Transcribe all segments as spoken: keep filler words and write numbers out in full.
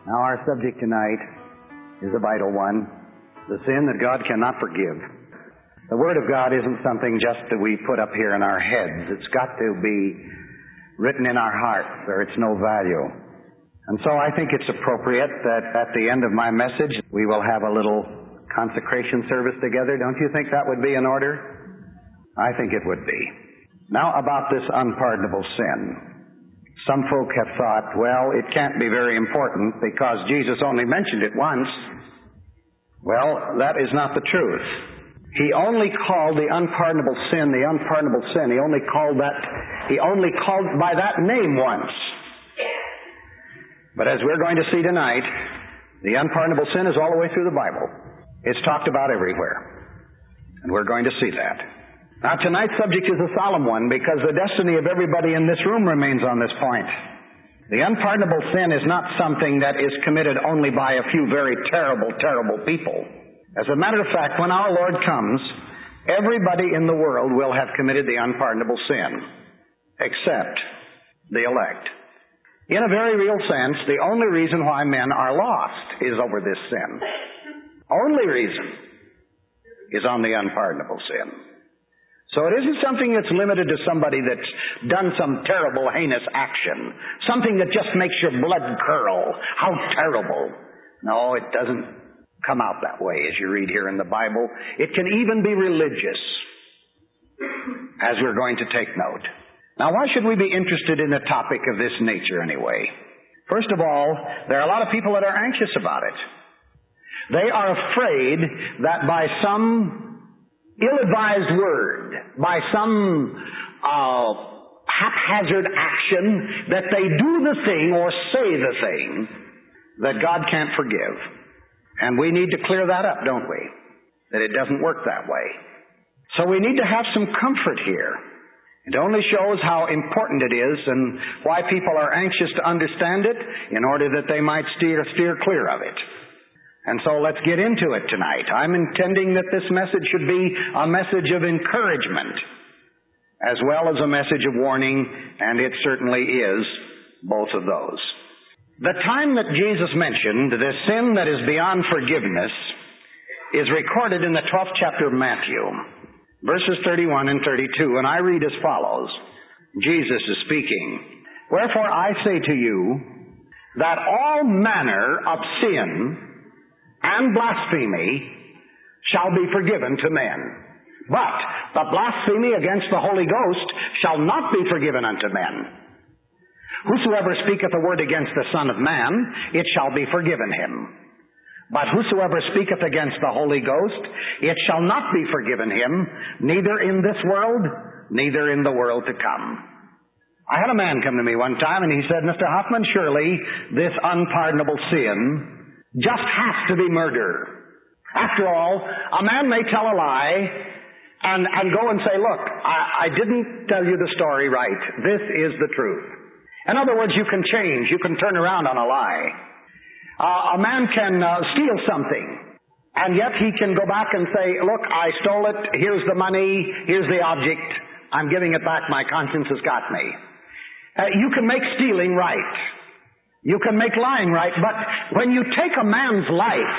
Now, our subject tonight is a vital one, the sin that God cannot forgive. The Word of God isn't something just that we put up here in our heads. It's got to be written in our hearts, or it's no value. And so I think it's appropriate that at the end of my message, we will have a little consecration service together. Don't you think that would be in order? I think it would be. Now, about this unpardonable sin. Some folk have thought, well, it can't be very important because Jesus only mentioned it once. Well, that is not the truth. He only called the unpardonable sin the unpardonable sin. He only called that, he only called by that name once. But as we're going to see tonight, the unpardonable sin is all the way through the Bible. It's talked about everywhere. And we're going to see that. Now, tonight's subject is a solemn one because the destiny of everybody in this room remains on this point. The unpardonable sin is not something that is committed only by a few very terrible, terrible people. As a matter of fact, when our Lord comes, everybody in the world will have committed the unpardonable sin, except the elect. In a very real sense, the only reason why men are lost is over this sin. Only reason is on the unpardonable sin. So it isn't something that's limited to somebody that's done some terrible, heinous action. Something that just makes your blood curl. How terrible. No, it doesn't come out that way as you read here in the Bible. It can even be religious, as we're going to take note. Now, why should we be interested in a topic of this nature anyway? First of all, there are a lot of people that are anxious about it. They are afraid that by some ill-advised word, by some uh, haphazard action, that they do the thing or say the thing that God can't forgive. And we need to clear that up, don't we? That it doesn't work that way. So we need to have some comfort here. It only shows how important it is and why people are anxious to understand it in order that they might steer, steer clear of it. And so let's get into it tonight. I'm intending that this message should be a message of encouragement as well as a message of warning, and it certainly is both of those. The time that Jesus mentioned, the sin that is beyond forgiveness, is recorded in the twelfth chapter of Matthew, verses thirty-one and thirty-two, and I read as follows. Jesus is speaking. Wherefore I say to you that all manner of sin and blasphemy shall be forgiven to men. But the blasphemy against the Holy Ghost shall not be forgiven unto men. Whosoever speaketh a word against the Son of Man, it shall be forgiven him. But whosoever speaketh against the Holy Ghost, it shall not be forgiven him, neither in this world, neither in the world to come. I had a man come to me one time and he said, Mister Hoffman, surely this unpardonable sin just has to be murder. After all, a man may tell a lie and, and go and say, look, I, I didn't tell you the story right. This is the truth. In other words, you can change. You can turn around on a lie. Uh, a man can uh, steal something, and yet he can go back and say, look, I stole it. Here's the money. Here's the object. I'm giving it back. My conscience has got me. Uh, you can make stealing right. You can make lying right, but when you take a man's life,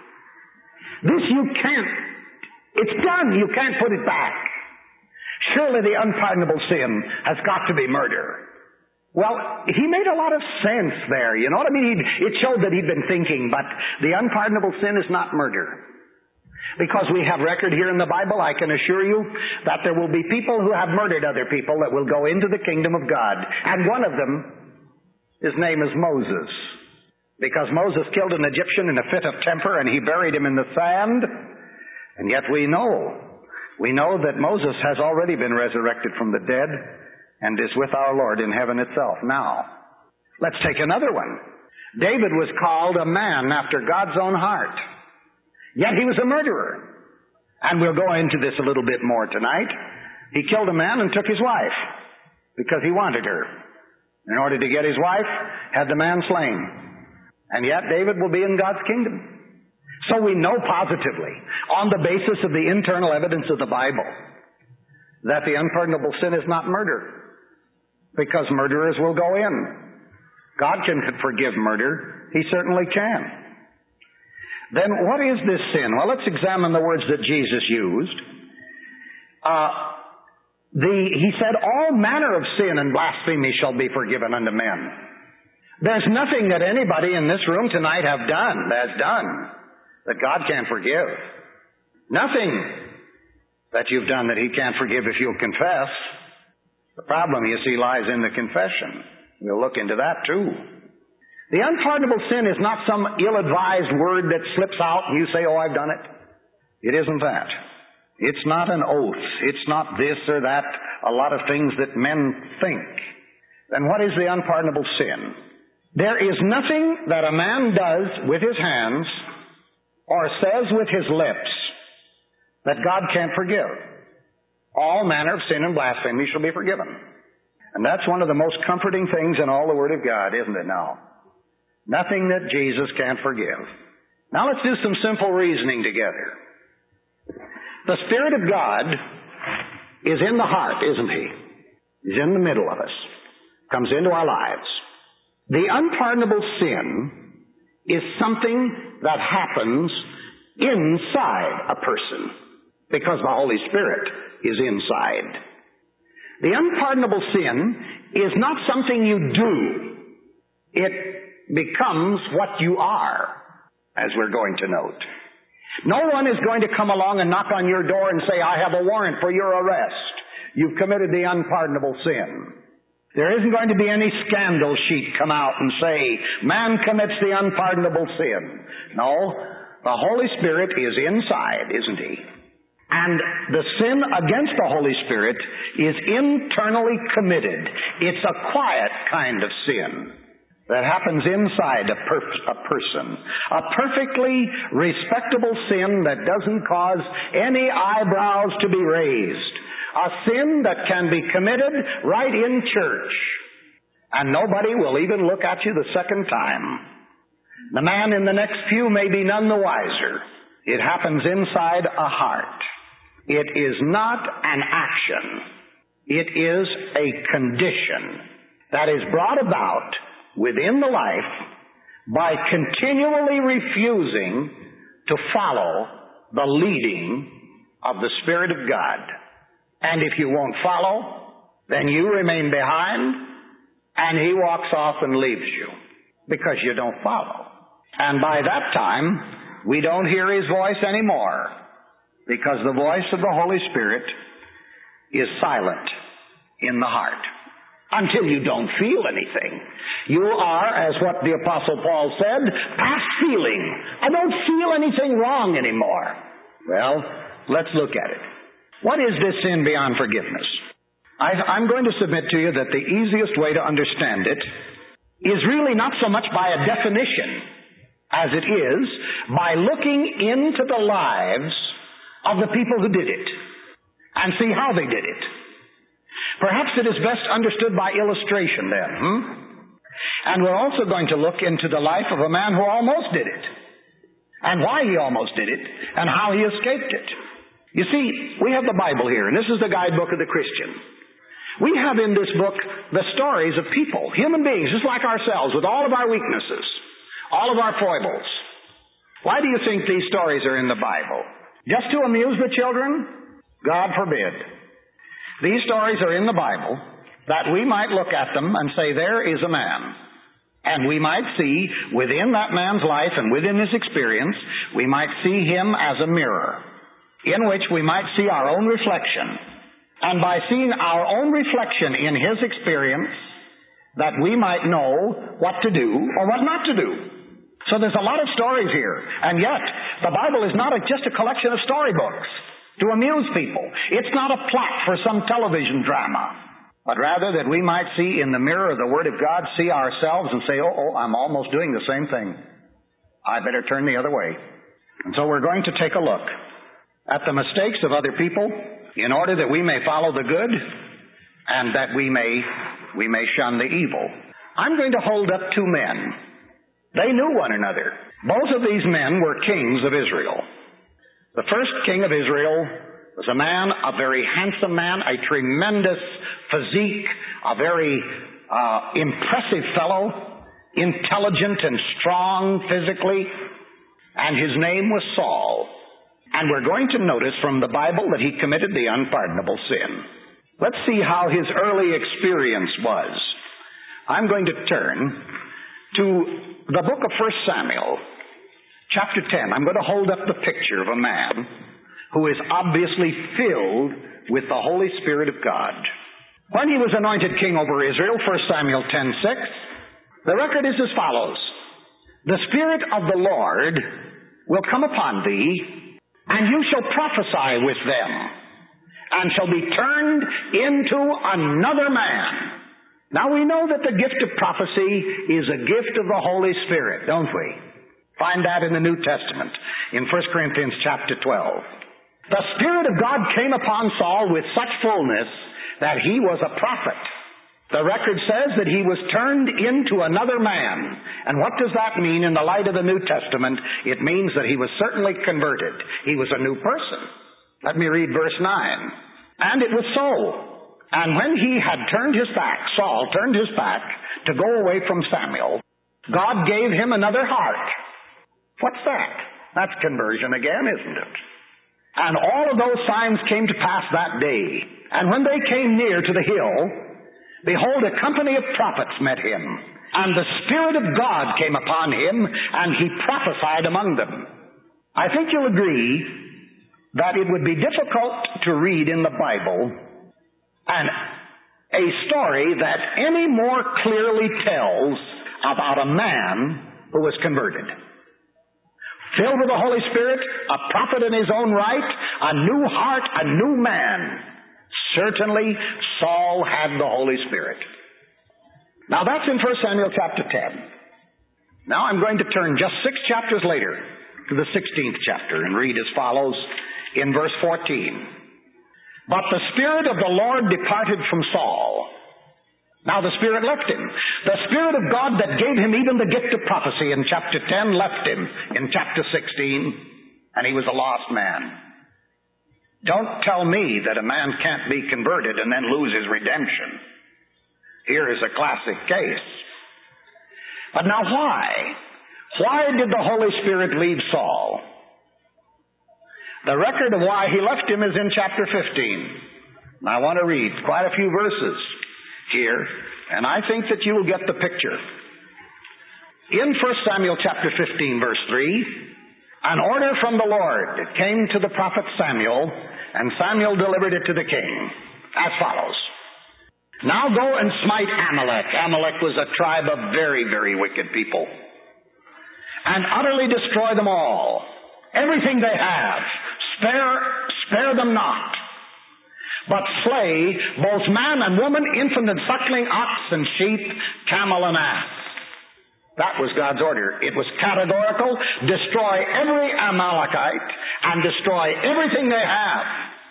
this you can't, it's done, you can't put it back. Surely the unpardonable sin has got to be murder. Well, he made a lot of sense there, you know what I mean? He'd, it showed that he'd been thinking, but the unpardonable sin is not murder. Because we have record here in the Bible, I can assure you that there will be people who have murdered other people that will go into the kingdom of God. And one of them, his name is Moses, because Moses killed an Egyptian in a fit of temper and he buried him in the sand. And yet we know, we know that Moses has already been resurrected from the dead and is with our Lord in heaven itself now. Let's take another one. David was called a man after God's own heart, yet he was a murderer. And we'll go into this a little bit more tonight. He killed a man and took his wife because he wanted her. In order to get his wife, had the man slain. And yet David will be in God's kingdom. So we know positively, on the basis of the internal evidence of the Bible, that the unpardonable sin is not murder. Because murderers will go in. God can forgive murder. He certainly can. Then what is this sin? Well, let's examine the words that Jesus used. Uh, the, he said, all manner of sin and blasphemy shall be forgiven unto men. There's nothing that anybody in this room tonight have done, has done, that God can't forgive. Nothing that you've done that He can't forgive if you'll confess. The problem, you see, lies in the confession. We'll look into that too. The unpardonable sin is not some ill-advised word that slips out and you say, oh, I've done it. It isn't that. It's not an oath. It's not this or that, a lot of things that men think. Then what is the unpardonable sin? There is nothing that a man does with his hands or says with his lips that God can't forgive. All manner of sin and blasphemy shall be forgiven. And that's one of the most comforting things in all the Word of God, isn't it now? Nothing that Jesus can't forgive. Now let's do some simple reasoning together. The Spirit of God is in the heart, isn't He? He's in the middle of us. Comes into our lives. The unpardonable sin is something that happens inside a person because the Holy Spirit is inside. The unpardonable sin is not something you do. It becomes what you are, as we're going to note. No one is going to come along and knock on your door and say, I have a warrant for your arrest. You've committed the unpardonable sin. There isn't going to be any scandal sheet come out and say, man commits the unpardonable sin. No, the Holy Spirit is inside, isn't He? And the sin against the Holy Spirit is internally committed. It's a quiet kind of sin that happens inside a, per- a person. A perfectly respectable sin that doesn't cause any eyebrows to be raised. A sin that can be committed right in church. And nobody will even look at you the second time. The man in the next pew may be none the wiser. It happens inside a heart. It is not an action. It is a condition that is brought about within the life by continually refusing to follow the leading of the Spirit of God. And if you won't follow, then you remain behind and He walks off and leaves you because you don't follow. And by that time, we don't hear His voice anymore because the voice of the Holy Spirit is silent in the heart. Until you don't feel anything. You are, as what the Apostle Paul said, past feeling. I don't feel anything wrong anymore. Well, let's look at it. What is this sin beyond forgiveness? I, I'm going to submit to you that the easiest way to understand it is really not so much by a definition as it is by looking into the lives of the people who did it and see how they did it. Perhaps it is best understood by illustration then. Hmm? And we're also going to look into the life of a man who almost did it. And why he almost did it. And how he escaped it. You see, we have the Bible here. And this is the guidebook of the Christian. We have in this book the stories of people. Human beings, just like ourselves, with all of our weaknesses. All of our foibles. Why do you think these stories are in the Bible? Just to amuse the children? God forbid. These stories are in the Bible that we might look at them and say, there is a man. And we might see within that man's life and within his experience, we might see him as a mirror in which we might see our own reflection. And by seeing our own reflection in his experience, that we might know what to do or what not to do. So there's a lot of stories here. And yet, the Bible is not a, just a collection of storybooks to amuse people. It's not a plot for some television drama. But rather that we might see in the mirror of the Word of God, see ourselves and say, oh, oh, I'm almost doing the same thing. I better turn the other way. And so we're going to take a look at the mistakes of other people in order that we may follow the good and that we may, we may shun the evil. I'm going to hold up two men. They knew one another. Both of these men were kings of Israel. The first king of Israel was a man, a very handsome man, a tremendous physique, a very uh, impressive fellow. intelligent and strong physically, and his name was Saul. And we're going to notice from the Bible that he committed the unpardonable sin. Let's see how his early experience was. I'm going to turn to the book of First Samuel, chapter ten. I'm going to hold up the picture of a man who is obviously filled with the Holy Spirit of God. When he was anointed king over Israel, First Samuel ten six, the record is as follows. The Spirit of the Lord will come upon thee, and you shall prophesy with them, and shall be turned into another man. Now we know that the gift of prophecy is a gift of the Holy Spirit, don't we? Find that in the New Testament, in First Corinthians chapter twelve. The Spirit of God came upon Saul with such fullness that he was a prophet. The record says that he was turned into another man. And what does that mean in the light of the New Testament? It means that he was certainly converted. He was a new person. Let me read verse nine. And it was so. And when he had turned his back, Saul turned his back to go away from Samuel, God gave him another heart. What's that? That's conversion again, isn't it? And all of those signs came to pass that day. And when they came near to the hill, behold, a company of prophets met him, and the Spirit of God came upon him, and he prophesied among them. I think you'll agree that it would be difficult to read in the Bible and a story that any more clearly tells about a man who was converted. Filled with the Holy Spirit, a prophet in his own right, a new heart, a new man. Certainly, Saul had the Holy Spirit. Now that's in First Samuel chapter ten. Now I'm going to turn just six chapters later to the sixteenth chapter and read as follows in verse fourteen. But the Spirit of the Lord departed from Saul. Now the Spirit left him. The Spirit of God that gave him even the gift of prophecy in chapter ten left him in chapter sixteen, and he was a lost man. Don't tell me that a man can't be converted and then lose his redemption. Here is a classic case. But now why? Why did the Holy Spirit leave Saul? The record of why he left him is in chapter fifteen. And I want to read quite a few verses here, and I think that you will get the picture. In First Samuel chapter fifteen, verse three, an order from the Lord came to the prophet Samuel, and Samuel delivered it to the king, as follows. Now go and smite Amalek. Amalek was a tribe of very, very wicked people. And utterly destroy them all. Everything they have. Spare, spare them not. But slay both man and woman, infant and suckling, ox and sheep, camel and ass. That was God's order. It was categorical. Destroy every Amalekite and destroy everything they have.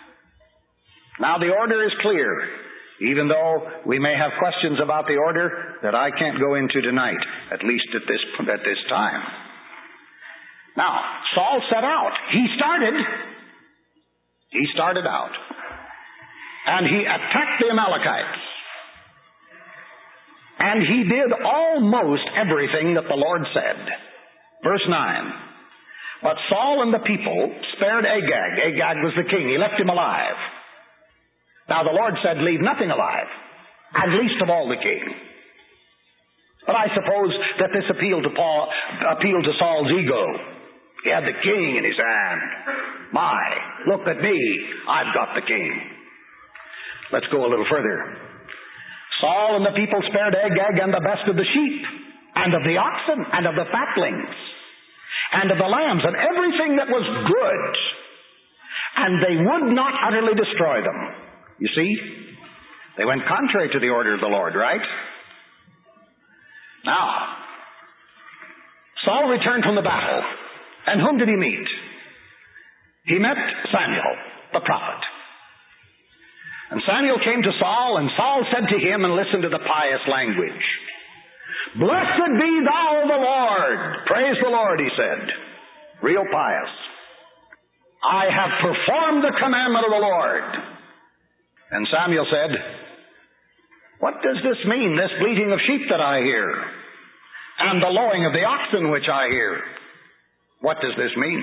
Now the order is clear, even though we may have questions about the order that I can't go into tonight, at least at this, at this time. Now, Saul set out. He started. He started out. And he attacked the Amalekites. And he did almost everything that the Lord said. Verse nine. But Saul and the people spared Agag. Agag was the king. He left him alive. Now the Lord said, leave nothing alive, and least of all the king. But I suppose that this appealed to Paul, appealed to Saul's ego. He had the king in his hand. My, look at me. I've got the king. Let's go a little further. Saul and the people spared Agag and the best of the sheep, and of the oxen, and of the fatlings, and of the lambs, and everything that was good. And they would not utterly destroy them. You see? They went contrary to the order of the Lord, right? Now, Saul returned from the battle. And whom did he meet? He met Samuel, the prophet. And Samuel came to Saul, and Saul said to him, and listen to the pious language, blessed be thou the Lord. Praise the Lord, he said. Real pious. I have performed the commandment of the Lord. And Samuel said, what does this mean, this bleating of sheep that I hear? and the lowing of the oxen which I hear. What does this mean?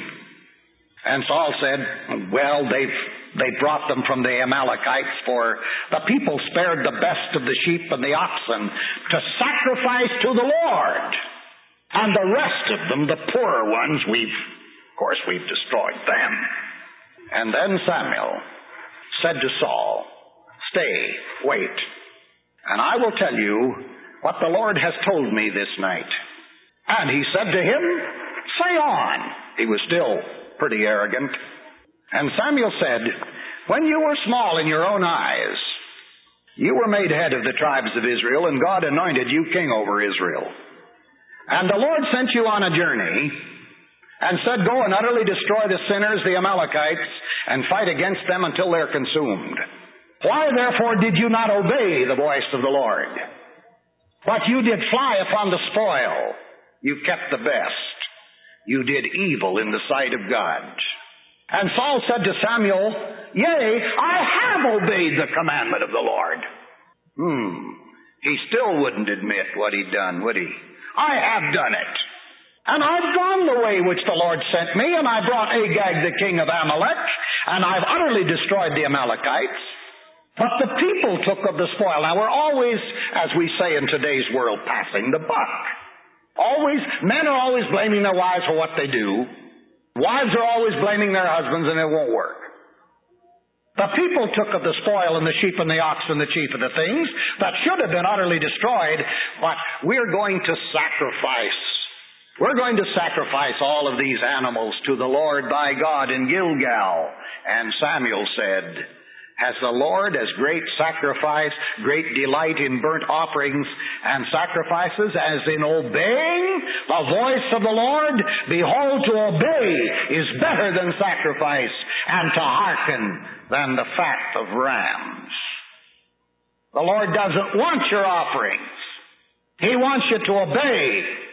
And Saul said, well, they've, they brought them from the Amalekites, for the people spared the best of the sheep and the oxen to sacrifice to the Lord. And the rest of them, the poorer ones, we've, of course, we've destroyed them. And then Samuel said to Saul, stay, wait, and I will tell you what the Lord has told me this night. And he said to him, say on. He was still pretty arrogant. And Samuel said, when you were small in your own eyes, you were made head of the tribes of Israel, and God anointed you king over Israel. And the Lord sent you on a journey and said, go and utterly destroy the sinners, the Amalekites, and fight against them until they're consumed. Why therefore did you not obey the voice of the Lord? But you did fly upon the spoil. You kept the best. You did evil in the sight of God. And Saul said to Samuel, yea, I have obeyed the commandment of the Lord. Hmm. He still wouldn't admit what he'd done, would he? I have done it. And I've gone the way which the Lord sent me, and I brought Agag the king of Amalek, and I've utterly destroyed the Amalekites. But the people took of the spoil. Now we're always, as we say in today's world, passing the buck. Always, men are always blaming their wives for what they do. Wives are always blaming their husbands, and it won't work. The people took of the spoil and the sheep and the ox and the chief of the things that should have been utterly destroyed, but we're going to sacrifice. We're going to sacrifice all of these animals to the Lord thy God in Gilgal. And Samuel said, has the Lord as great sacrifice, great delight in burnt offerings and sacrifices as in obeying the voice of the Lord? Behold, to obey is better than sacrifice, and to hearken than the fat of rams. The Lord doesn't want your offerings. He wants you to obey,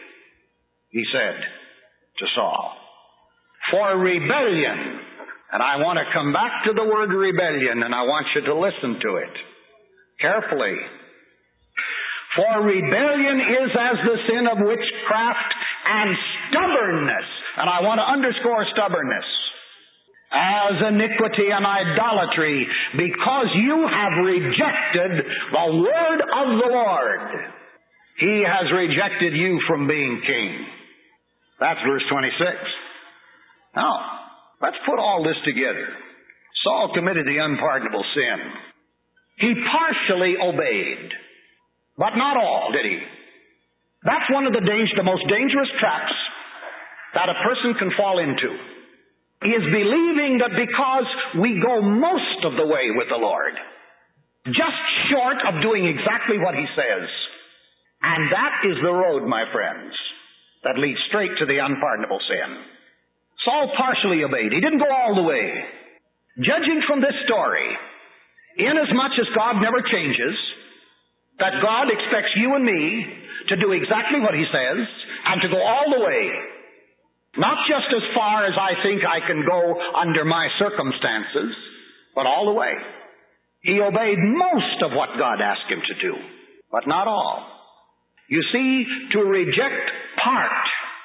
he said to Saul. For rebellion, and I want to come back to the word rebellion, and I want you to listen to it carefully. For rebellion is as the sin of witchcraft and stubbornness. And I want to underscore stubbornness. As iniquity and idolatry, because you have rejected the word of the Lord. He has rejected you from being king. That's verse twenty-six. Now, let's put all this together. Saul committed the unpardonable sin. He partially obeyed, but not all, did he? That's one of the, danger, the most dangerous traps that a person can fall into, is believing that because we go most of the way with the Lord, just short of doing exactly what he says, and that is the road, my friends, that leads straight to the unpardonable sin. Saul partially obeyed. He didn't go all the way. Judging from this story, inasmuch as God never changes, that God expects you and me to do exactly what he says and to go all the way, not just as far as I think I can go under my circumstances, but all the way. He obeyed most of what God asked him to do, but not all. You see, to reject part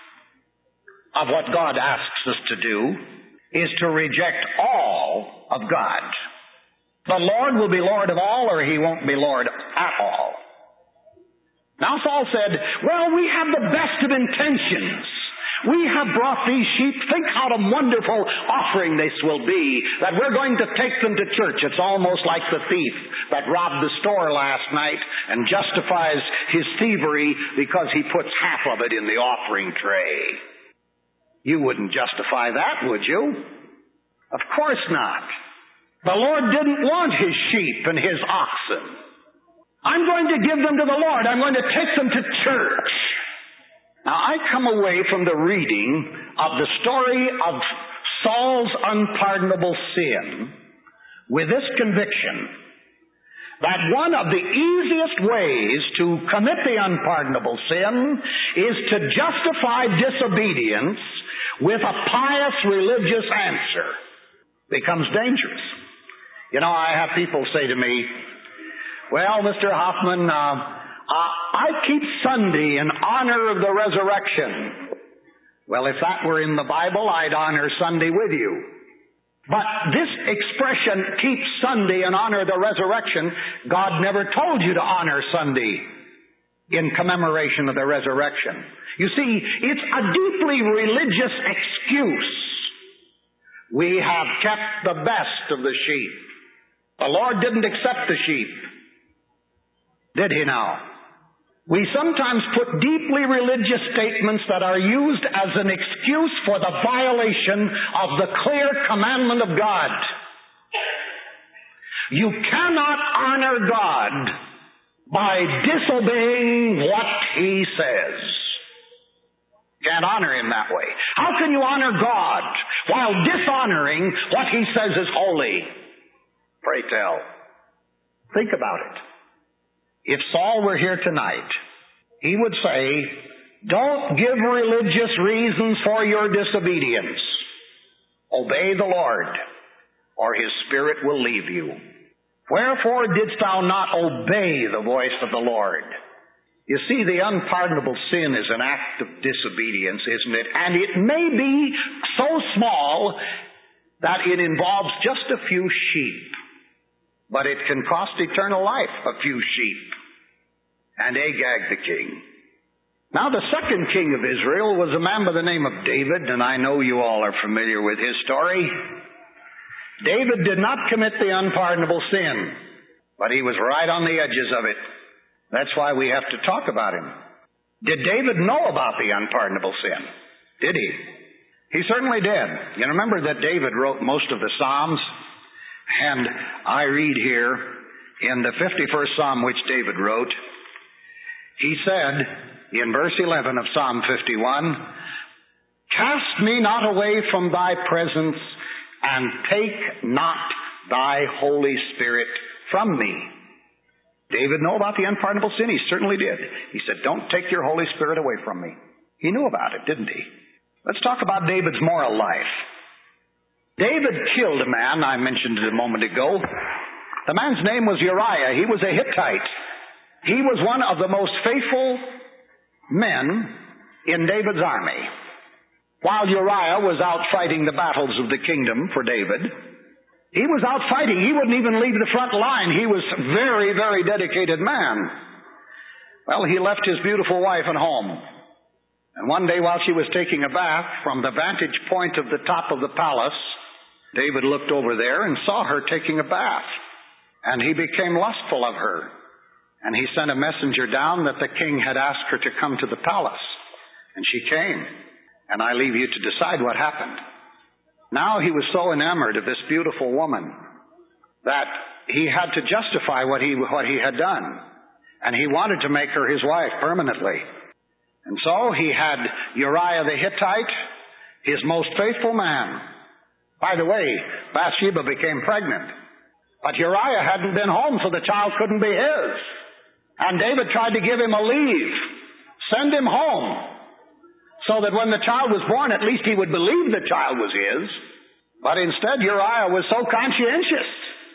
of what God asks us to do is to reject all of God. The Lord will be Lord of all, or he won't be Lord at all. Now Saul said, well, we have the best of intentions. We have brought these sheep. Think how a wonderful offering this will be, that we're going to take them to church. It's almost like the thief that robbed the store last night and justifies his thievery because he puts half of it in the offering tray. You wouldn't justify that, would you? Of course not. The Lord didn't want his sheep and his oxen. I'm going to give them to the Lord. I'm going to take them to church. Now, I come away from the reading of the story of Saul's unpardonable sin with this conviction that one of the easiest ways to commit the unpardonable sin is to justify disobedience with a pious religious answer. Becomes dangerous. You know, I have people say to me, well, Mister Hoffman, uh, uh, I keep Sunday in honor of the resurrection. Well, if that were in the Bible, I'd honor Sunday with you. But this expression, keep Sunday in honor of the resurrection, God never told you to honor Sunday in commemoration of the resurrection. You see, it's a deeply religious excuse. We have kept the best of the sheep. The Lord didn't accept the sheep, did He now? We sometimes put deeply religious statements that are used as an excuse for the violation of the clear commandment of God. You cannot honor God by disobeying what He says. Can't honor Him that way. How can you honor God while dishonoring what He says is holy? Pray tell. Think about it. If Saul were here tonight, he would say, don't give religious reasons for your disobedience. Obey the Lord, or His Spirit will leave you. Wherefore didst thou not obey the voice of the Lord? You see, the unpardonable sin is an act of disobedience, isn't it? And it may be so small that it involves just a few sheep. But it can cost eternal life, a few sheep. And Agag the king. Now the second king of Israel was a man by the name of David, and I know you all are familiar with his story. David did not commit the unpardonable sin, but he was right on the edges of it. That's why we have to talk about him. Did David know about the unpardonable sin? Did he? He certainly did. You remember that David wrote most of the Psalms? And I read here in the fifty-first Psalm which David wrote, he said in verse eleven of Psalm fifty-one, cast me not away from thy presence, and take not thy Holy Spirit from me. David knew about the unpardonable sin? He certainly did. He said, don't take your Holy Spirit away from me. He knew about it, didn't he? Let's talk about David's moral life. David killed a man, I mentioned it a moment ago. The man's name was Uriah. He was a Hittite. He was one of the most faithful men in David's army. While Uriah was out fighting the battles of the kingdom for David, he was out fighting. He wouldn't even leave the front line. He was a very, very dedicated man. Well, he left his beautiful wife at home. And one day while she was taking a bath, from the vantage point of the top of the palace, David looked over there and saw her taking a bath. And he became lustful of her. And he sent a messenger down that the king had asked her to come to the palace. And she came. And I leave you to decide what happened. Now he was so enamored of this beautiful woman that he had to justify what he, what he had done. And he wanted to make her his wife permanently. And so he had Uriah the Hittite, his most faithful man. By the way, Bathsheba became pregnant. But Uriah hadn't been home, so the child couldn't be his. And David tried to give him a leave. Send him home. So that when the child was born, at least he would believe the child was his. But instead, Uriah was so conscientious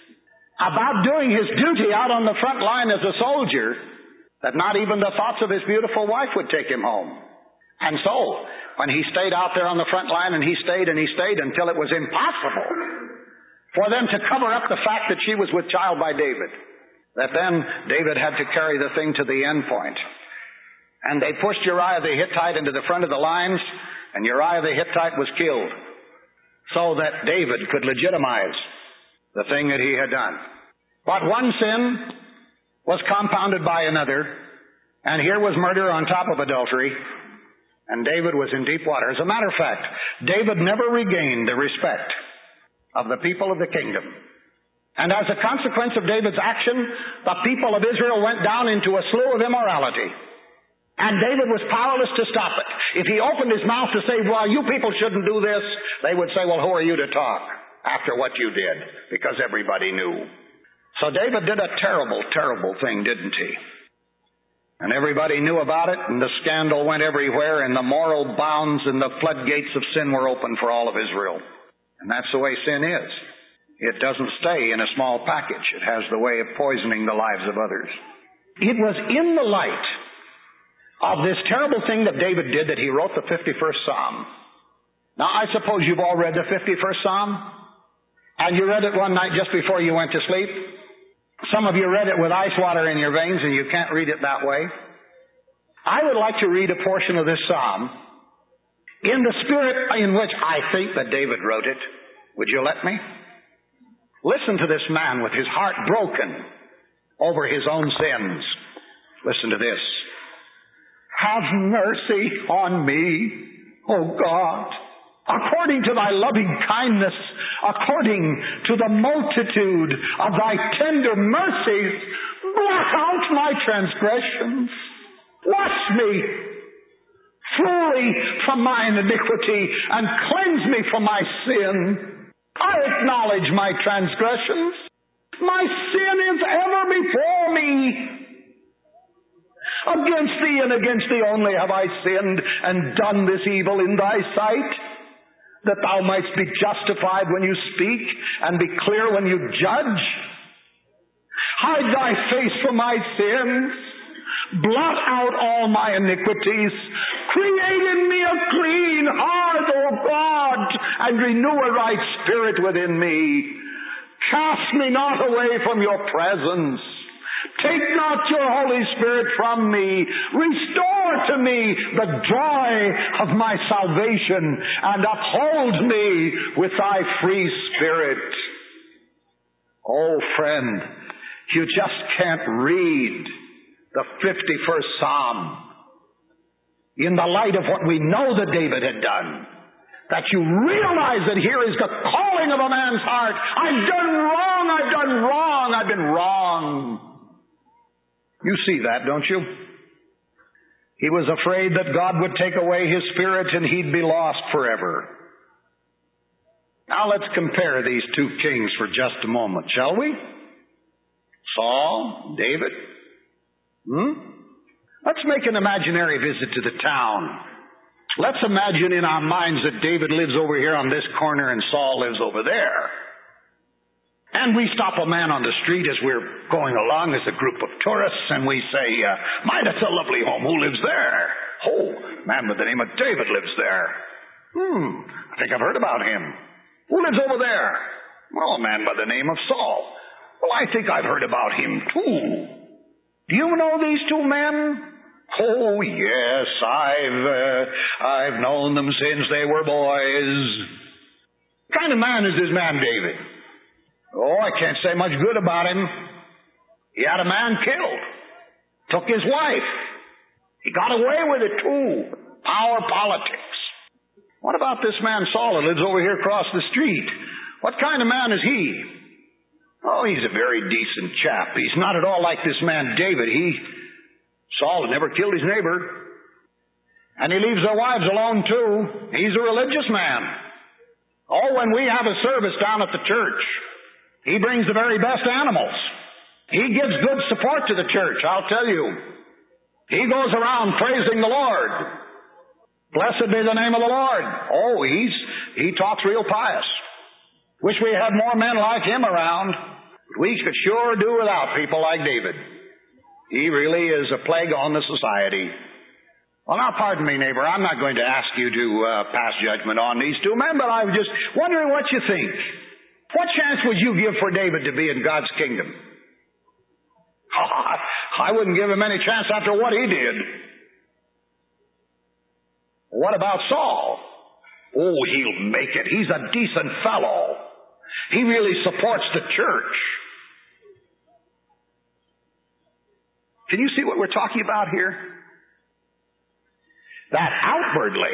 about doing his duty out on the front line as a soldier that not even the thoughts of his beautiful wife would take him home. And so, when he stayed out there on the front line, and he stayed and he stayed until it was impossible for them to cover up the fact that she was with child by David, that then David had to carry the thing to the end point. And they pushed Uriah the Hittite into the front of the lines, and Uriah the Hittite was killed, so that David could legitimize the thing that he had done. But one sin was compounded by another, and here was murder on top of adultery, and David was in deep water. As a matter of fact, David never regained the respect of the people of the kingdom. And as a consequence of David's action, the people of Israel went down into a slough of immorality. And David was powerless to stop it. If he opened his mouth to say, well, you people shouldn't do this, they would say, well, who are you to talk after what you did? Because everybody knew. So David did a terrible, terrible thing, didn't he? And everybody knew about it, and the scandal went everywhere, and the moral bounds and the floodgates of sin were open for all of Israel. And that's the way sin is. It doesn't stay in a small package. It has the way of poisoning the lives of others. It was in the light of this terrible thing that David did, that he wrote the fifty-first Psalm. Now, I suppose you've all read the fifty-first Psalm, and you read it one night just before you went to sleep. Some of you read it with ice water in your veins, and you can't read it that way. I would like to read a portion of this Psalm in the spirit in which I think that David wrote it. Would you let me? Listen to this man with his heart broken over his own sins. Listen to this. Have mercy on me, O God, according to thy loving kindness, according to the multitude of thy tender mercies. Blot out my transgressions. Wash me fully from mine iniquity and cleanse me from my sin. I acknowledge my transgressions. My sin is ever before me. Against thee and against thee only have I sinned and done this evil in thy sight, that thou mightst be justified when you speak and be clear when you judge. Hide thy face from my sins. Blot out all my iniquities. Create in me a clean heart, O God, and renew a right spirit within me. Cast me not away from your presence. Take not your Holy Spirit from me. Restore to me the joy of my salvation, and uphold me with thy free spirit. Oh, friend, you just can't read the fifty-first Psalm in the light of what we know that David had done, that you realize that here is the calling of a man's heart. I've done wrong, I've done wrong, I've been wrong. You see that, don't you? He was afraid that God would take away his spirit and he'd be lost forever. Now let's compare these two kings for just a moment, shall we? Saul, David. Hmm? Let's make an imaginary visit to the town. Let's imagine in our minds that David lives over here on this corner and Saul lives over there. And we stop a man on the street as we're going along as a group of tourists, and we say, uh, my, that's a lovely home. Who lives there? Oh, man with the name of David lives there. Hmm, I think I've heard about him. Who lives over there? Well, a man by the name of Saul. Well, I think I've heard about him too. Do you know these two men? Oh, yes, I've uh, I've known them since they were boys. What kind of man is this man David? Oh, I can't say much good about him. He had a man killed. Took his wife. He got away with it too. Power politics. What about this man Saul who lives over here across the street? What kind of man is he? Oh, he's a very decent chap. He's not at all like this man David. He, Saul had never killed his neighbor. And he leaves their wives alone too. He's a religious man. Oh, when we have a service down at the church, he brings the very best animals. He gives good support to the church, I'll tell you. He goes around praising the Lord. Blessed be the name of the Lord. Oh, he's he talks real pious. Wish we had more men like him around. We could sure do without people like David. He really is a plague on the society. Well, now, pardon me, neighbor. I'm not going to ask you to uh, pass judgment on these two men, but I was just wondering what you think. What chance would you give for David to be in God's kingdom? I wouldn't give him any chance after what he did. What about Saul? Oh, he'll make it. He's a decent fellow. He really supports the church. Can you see what we're talking about here? That outwardly,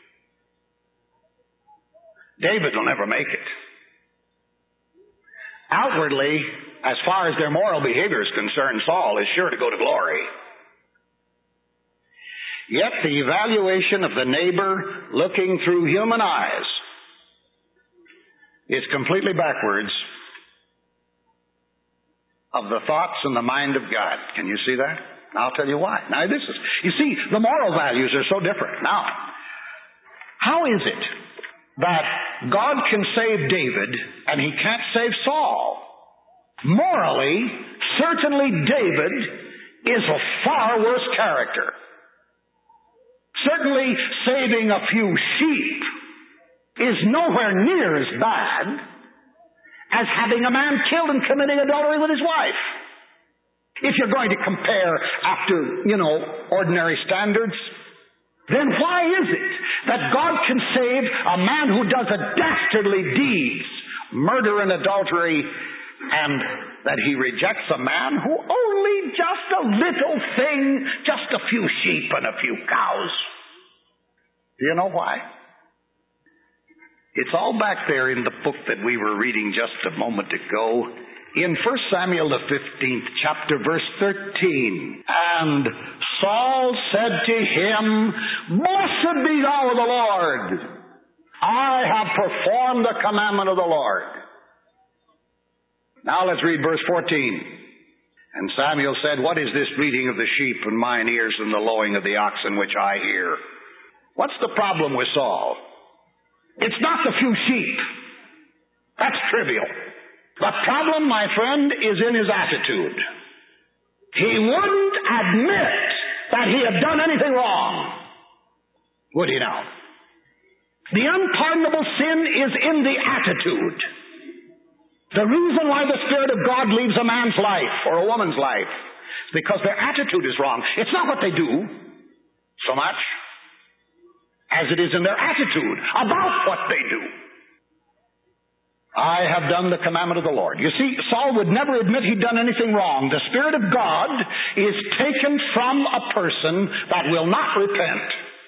David will never make it. Outwardly, as far as their moral behavior is concerned, Saul is sure to go to glory. Yet the evaluation of the neighbor looking through human eyes is completely backwards of the thoughts and the mind of God. Can you see that? I'll tell you why. Now this is, you see, the moral values are so different. Now, how is it that God can save David and he can't save Saul? Morally, certainly David is a far worse character. certainly saving a few sheep is nowhere near as bad as having a man killed and committing adultery with his wife. If you're going to compare after, you know, ordinary standards, then why is it that God can save a man who does a dastardly deeds, murder and adultery, and that he rejects a man who only just a little thing, just a few sheep and a few cows? Do you know why? It's all back there in the book that we were reading just a moment ago, in First Samuel the fifteenth chapter, verse thirteen. And Saul said to him, Blessed be thou of the Lord. I have performed the commandment of the Lord. Now let's read verse fourteen. And Samuel said, What is this bleating of the sheep in mine ears and the lowing of the oxen which I hear? What's the problem with Saul? It's not the few sheep. That's trivial. The problem, my friend, is in his attitude. He wouldn't admit that he had done anything wrong. Would he now? The unpardonable sin is in the attitude. The reason why the Spirit of God leaves a man's life or a woman's life is because their attitude is wrong. It's not what they do so much as it is in their attitude about what they do. I have done the commandment of the Lord. You see, Saul would never admit he'd done anything wrong. The Spirit of God is taken from a person that will not repent,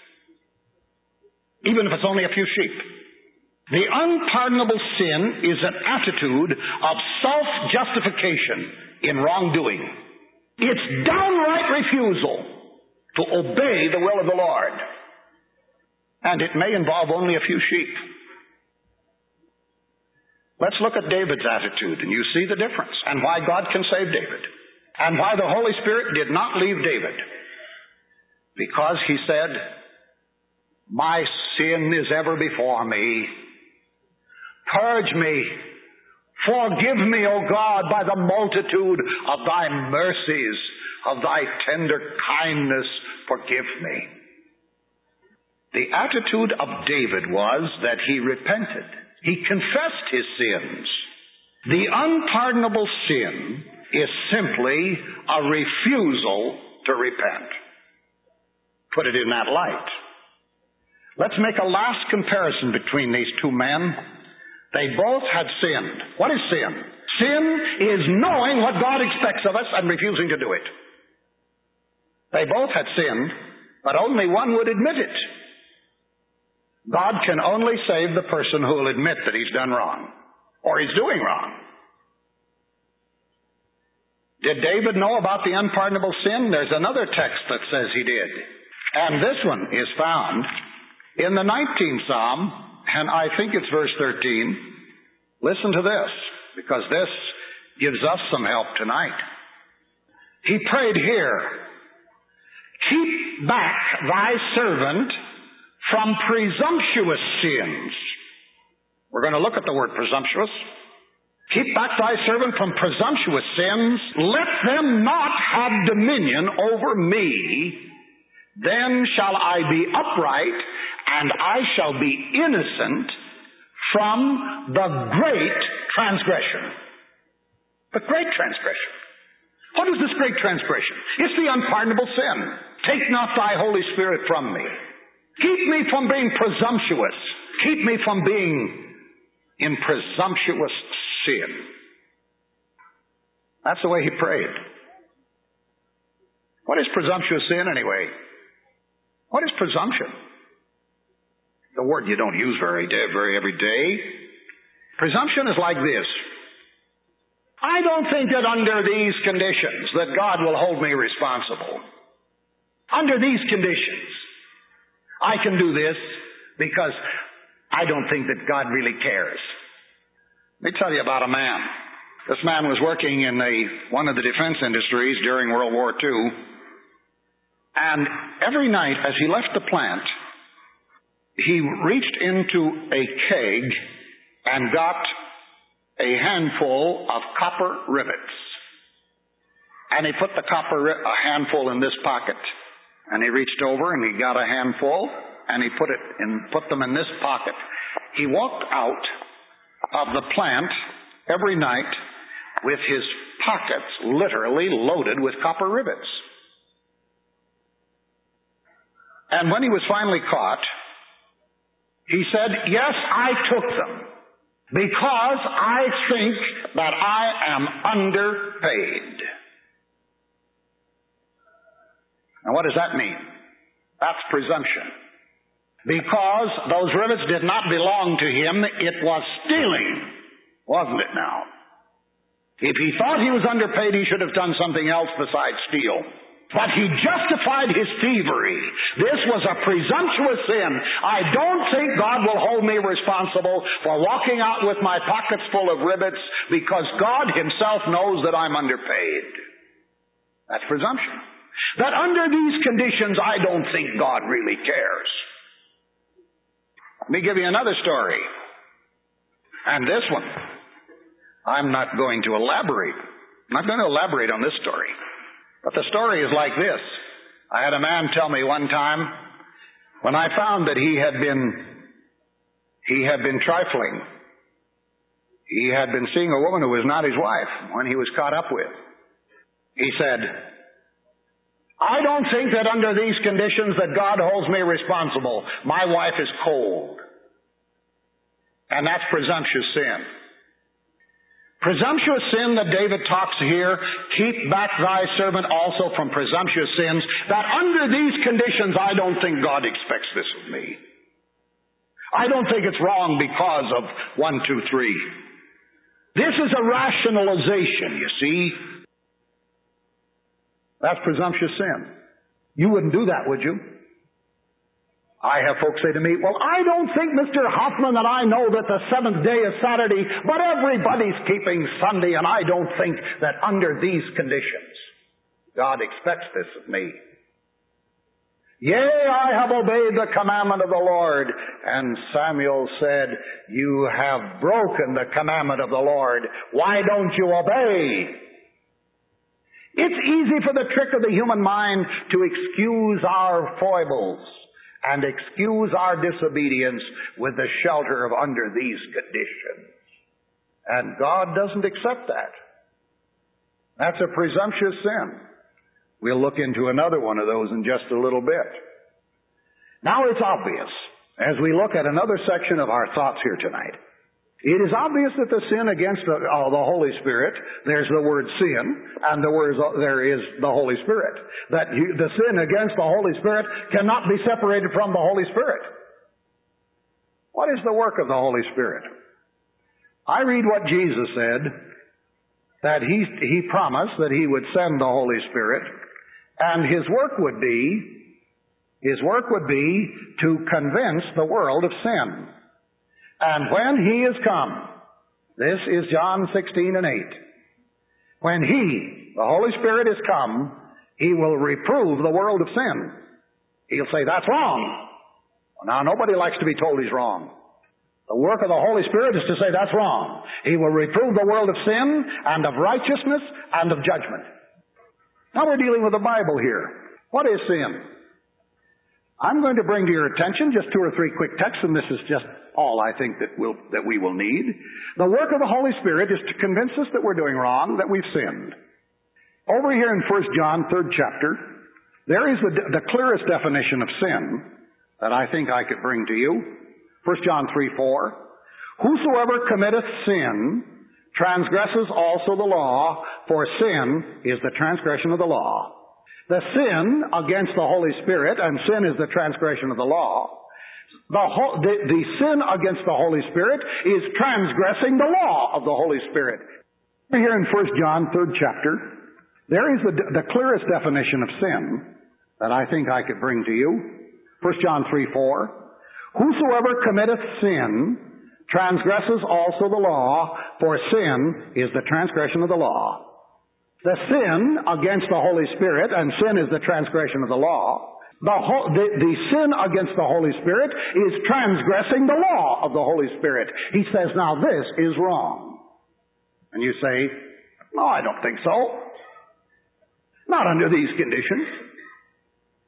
even if it's only a few sheep. The unpardonable sin is an attitude of self-justification in wrongdoing. It's downright refusal to obey the will of the Lord. And it may involve only a few sheep. Let's look at David's attitude, and you see the difference, and why God can save David, and why the Holy Spirit did not leave David. Because he said, My sin is ever before me. Purge me. Forgive me, O God, by the multitude of thy mercies, of thy tender kindness, forgive me. The attitude of David was that he repented. He confessed his sins. The unpardonable sin is simply a refusal to repent. Put it in that light. Let's make a last comparison between these two men. They both had sinned. What is sin? Sin is knowing what God expects of us and refusing to do it. They both had sinned, but only one would admit it. God can only save the person who will admit that he's done wrong, or he's doing wrong. Did David know about the unpardonable sin? There's another text that says he did. And this one is found in the nineteenth Psalm, and I think it's verse thirteen. Listen to this, because this gives us some help tonight. He prayed here, Keep back thy servant from presumptuous sins. We're going to look at the word presumptuous. Keep back thy servant from presumptuous sins. Let them not have dominion over me. Then shall I be upright, and I shall be innocent from the great transgression. The great transgression. What is this great transgression? It's the unpardonable sin. Take not thy Holy Spirit from me. Keep me from being presumptuous. Keep me from being in presumptuous sin. That's the way he prayed. What is presumptuous sin anyway? What is presumption? The word you don't use very, day, very every day. Presumption is like this. I don't think that under these conditions that God will hold me responsible. Under these conditions, I can do this because I don't think that God really cares. Let me tell you about a man. This man was working in a, one of the defense industries during World War Two. And every night as he left the plant, he reached into a keg and got a handful of copper rivets. And he put the copper, a handful in this pocket, And he reached over and he got a handful and he put it in, put them in this pocket. He walked out of the plant every night with his pockets literally loaded with copper rivets. And when he was finally caught, he said, "Yes, I took them because I think that I am underpaid." Now what does that mean? That's presumption. Because those rivets did not belong to him, it was stealing, wasn't it now? If he thought he was underpaid, he should have done something else besides steal. But he justified his thievery. This was a presumptuous sin. I don't think God will hold me responsible for walking out with my pockets full of rivets because God himself knows that I'm underpaid. That's presumption. That under these conditions, I don't think God really cares. Let me give you another story. And this one, I'm not going to elaborate. I'm not going to elaborate on this story. But the story is like this. I had a man tell me one time, when I found that he had been, he had been trifling. He had been seeing a woman who was not his wife when he was caught up with. He said, "I don't think that under these conditions that God holds me responsible. My wife is cold." And that's presumptuous sin. Presumptuous sin that David talks here, "Keep back thy servant also from presumptuous sins," that under these conditions I don't think God expects this of me. I don't think it's wrong because of one, two, three. This is a rationalization, you see. That's presumptuous sin. You wouldn't do that, would you? I have folks say to me, "Well, I don't think, Mister Hoffman, that I know that the seventh day is Saturday, but everybody's keeping Sunday, and I don't think that under these conditions God expects this of me. Yea, I have obeyed the commandment of the Lord." And Samuel said, "You have broken the commandment of the Lord. Why don't you obey?" It's easy for the trick of the human mind to excuse our foibles and excuse our disobedience with the shelter of under these conditions. And God doesn't accept that. That's a presumptuous sin. We'll look into another one of those in just a little bit. Now it's obvious, as we look at another section of our thoughts here tonight, it is obvious that the sin against the, oh, the Holy Spirit, there's the word sin, and the word, there is the Holy Spirit. That you, the sin against the Holy Spirit cannot be separated from the Holy Spirit. What is the work of the Holy Spirit? I read what Jesus said, that he, he promised that he would send the Holy Spirit, and his work would be, his work would be to convince the world of sin. And when he is come, this is John sixteen and eight, when he, the Holy Spirit, is come, he will reprove the world of sin. He'll say, "That's wrong." Well, now, nobody likes to be told he's wrong. The work of the Holy Spirit is to say, "That's wrong." He will reprove the world of sin and of righteousness and of judgment. Now we're dealing with the Bible here. What is sin? I'm going to bring to your attention just two or three quick texts, and this is just all I think that we'll, that we will need. The work of the Holy Spirit is to convince us that we're doing wrong, that we've sinned. Over here in First John, third chapter, there is the, the clearest definition of sin that I think I could bring to you. First John three four. "Whosoever committeth sin transgresses also the law, for sin is the transgression of the law." The sin against the Holy Spirit, and sin is the transgression of the law. The, ho- the, the sin against the Holy Spirit is transgressing the law of the Holy Spirit. Here in First John, third chapter, there is the, the clearest definition of sin that I think I could bring to you. First John three four. "Whosoever committeth sin transgresses also the law, for sin is the transgression of the law." The sin against the Holy Spirit, and sin is the transgression of the law. The, ho- the, the sin against the Holy Spirit is transgressing the law of the Holy Spirit. He says, now this is wrong. And you say, "No, I don't think so. Not under these conditions."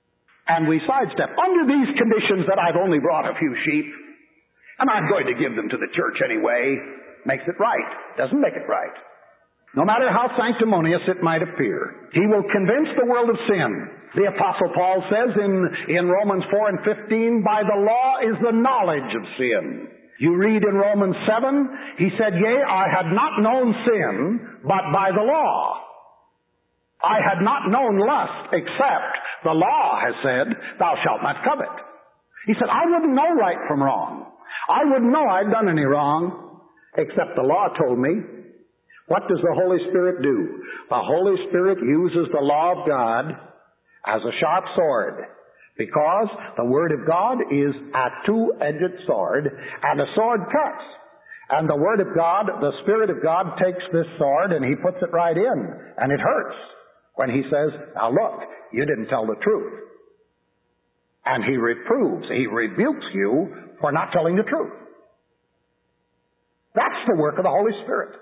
And we sidestep. Under these conditions that I've only brought a few sheep, and I'm going to give them to the church anyway, makes it right. Doesn't make it right. No matter how sanctimonious it might appear. He will convince the world of sin. The Apostle Paul says in, in Romans four and fifteen, by the law is the knowledge of sin. You read in Romans seven, he said, yea, I had not known sin, but by the law. I had not known lust, except the law has said, thou shalt not covet. He said, I wouldn't know right from wrong. I wouldn't know I'd done any wrong, except the law told me. What does the Holy Spirit do? The Holy Spirit uses the law of God as a sharp sword, because the Word of God is a two-edged sword, and a sword cuts. And the Word of God, the Spirit of God takes this sword and He puts it right in, and it hurts when He says, now look, you didn't tell the truth. And He reproves, He rebukes you for not telling the truth. That's the work of the Holy Spirit.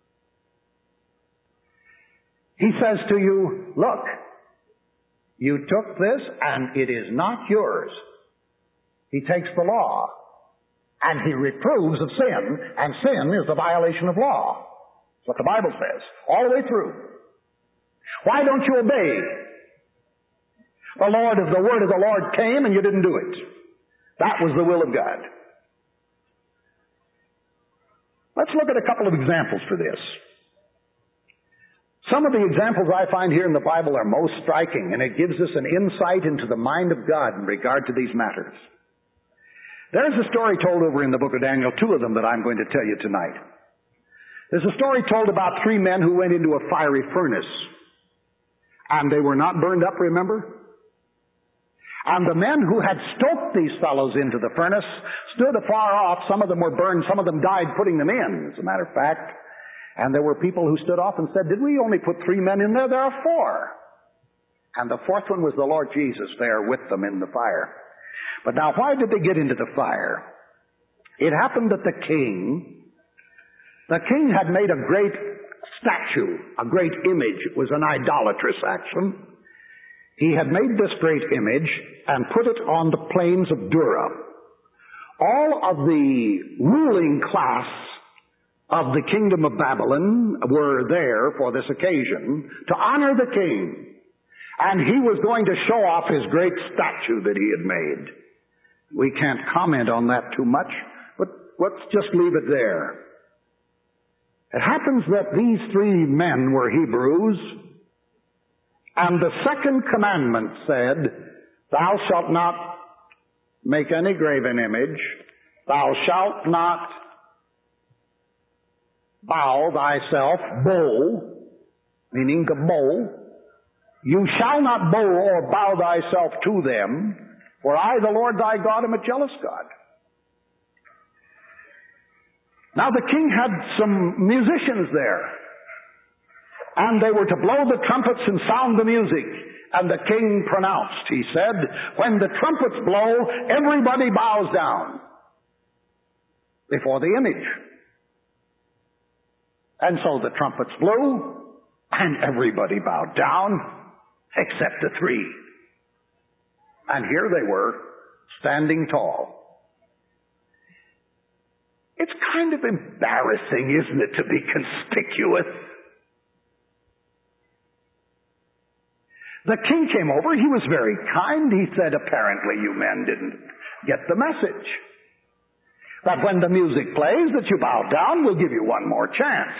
He says to you, look, you took this and it is not yours. He takes the law and He reproves of sin, and sin is the violation of law. That's what the Bible says, all the way through. Why don't you obey? The Lord of the word of the Lord came and you didn't do it. That was the will of God. Let's look at a couple of examples for this. Some of the examples I find here in the Bible are most striking, and it gives us an insight into the mind of God in regard to these matters. There's a story told over in the book of Daniel, two of them that I'm going to tell you tonight. There's a story told about three men who went into a fiery furnace, and they were not burned up, remember? And the men who had stoked these fellows into the furnace stood afar off. Some of them were burned, some of them died putting them in, as a matter of fact. And there were people who stood off and said, did we only put three men in there? There are four. And the fourth one was the Lord Jesus there with them in the fire. But now, why did they get into the fire? It happened that the king, the king had made a great statue, a great image. It was an idolatrous action. He had made this great image and put it on the plains of Dura. All of the ruling class of the kingdom of Babylon were there for this occasion to honor the king. And he was going to show off his great statue that he had made. We can't comment on that too much, but let's just leave it there. It happens that these three men were Hebrews, and the second commandment said, thou shalt not make any graven image, thou shalt not bow thyself, bow, meaning to bow. You shall not bow or bow thyself to them, for I, the Lord thy God, am a jealous God. Now the king had some musicians there, and they were to blow the trumpets and sound the music. And the king pronounced, he said, when the trumpets blow, everybody bows down before the image. And so the trumpets blew, and everybody bowed down, except the three. And here they were, standing tall. It's kind of embarrassing, isn't it, to be conspicuous? The king came over. He was very kind. He said, apparently you men didn't get the message. That when the music plays, that you bow down, we'll give you one more chance.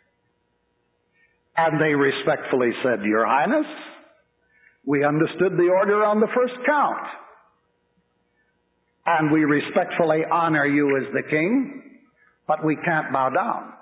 And they respectfully said, Your Highness, we understood the order on the first count. And we respectfully honor you as the king, but we can't bow down.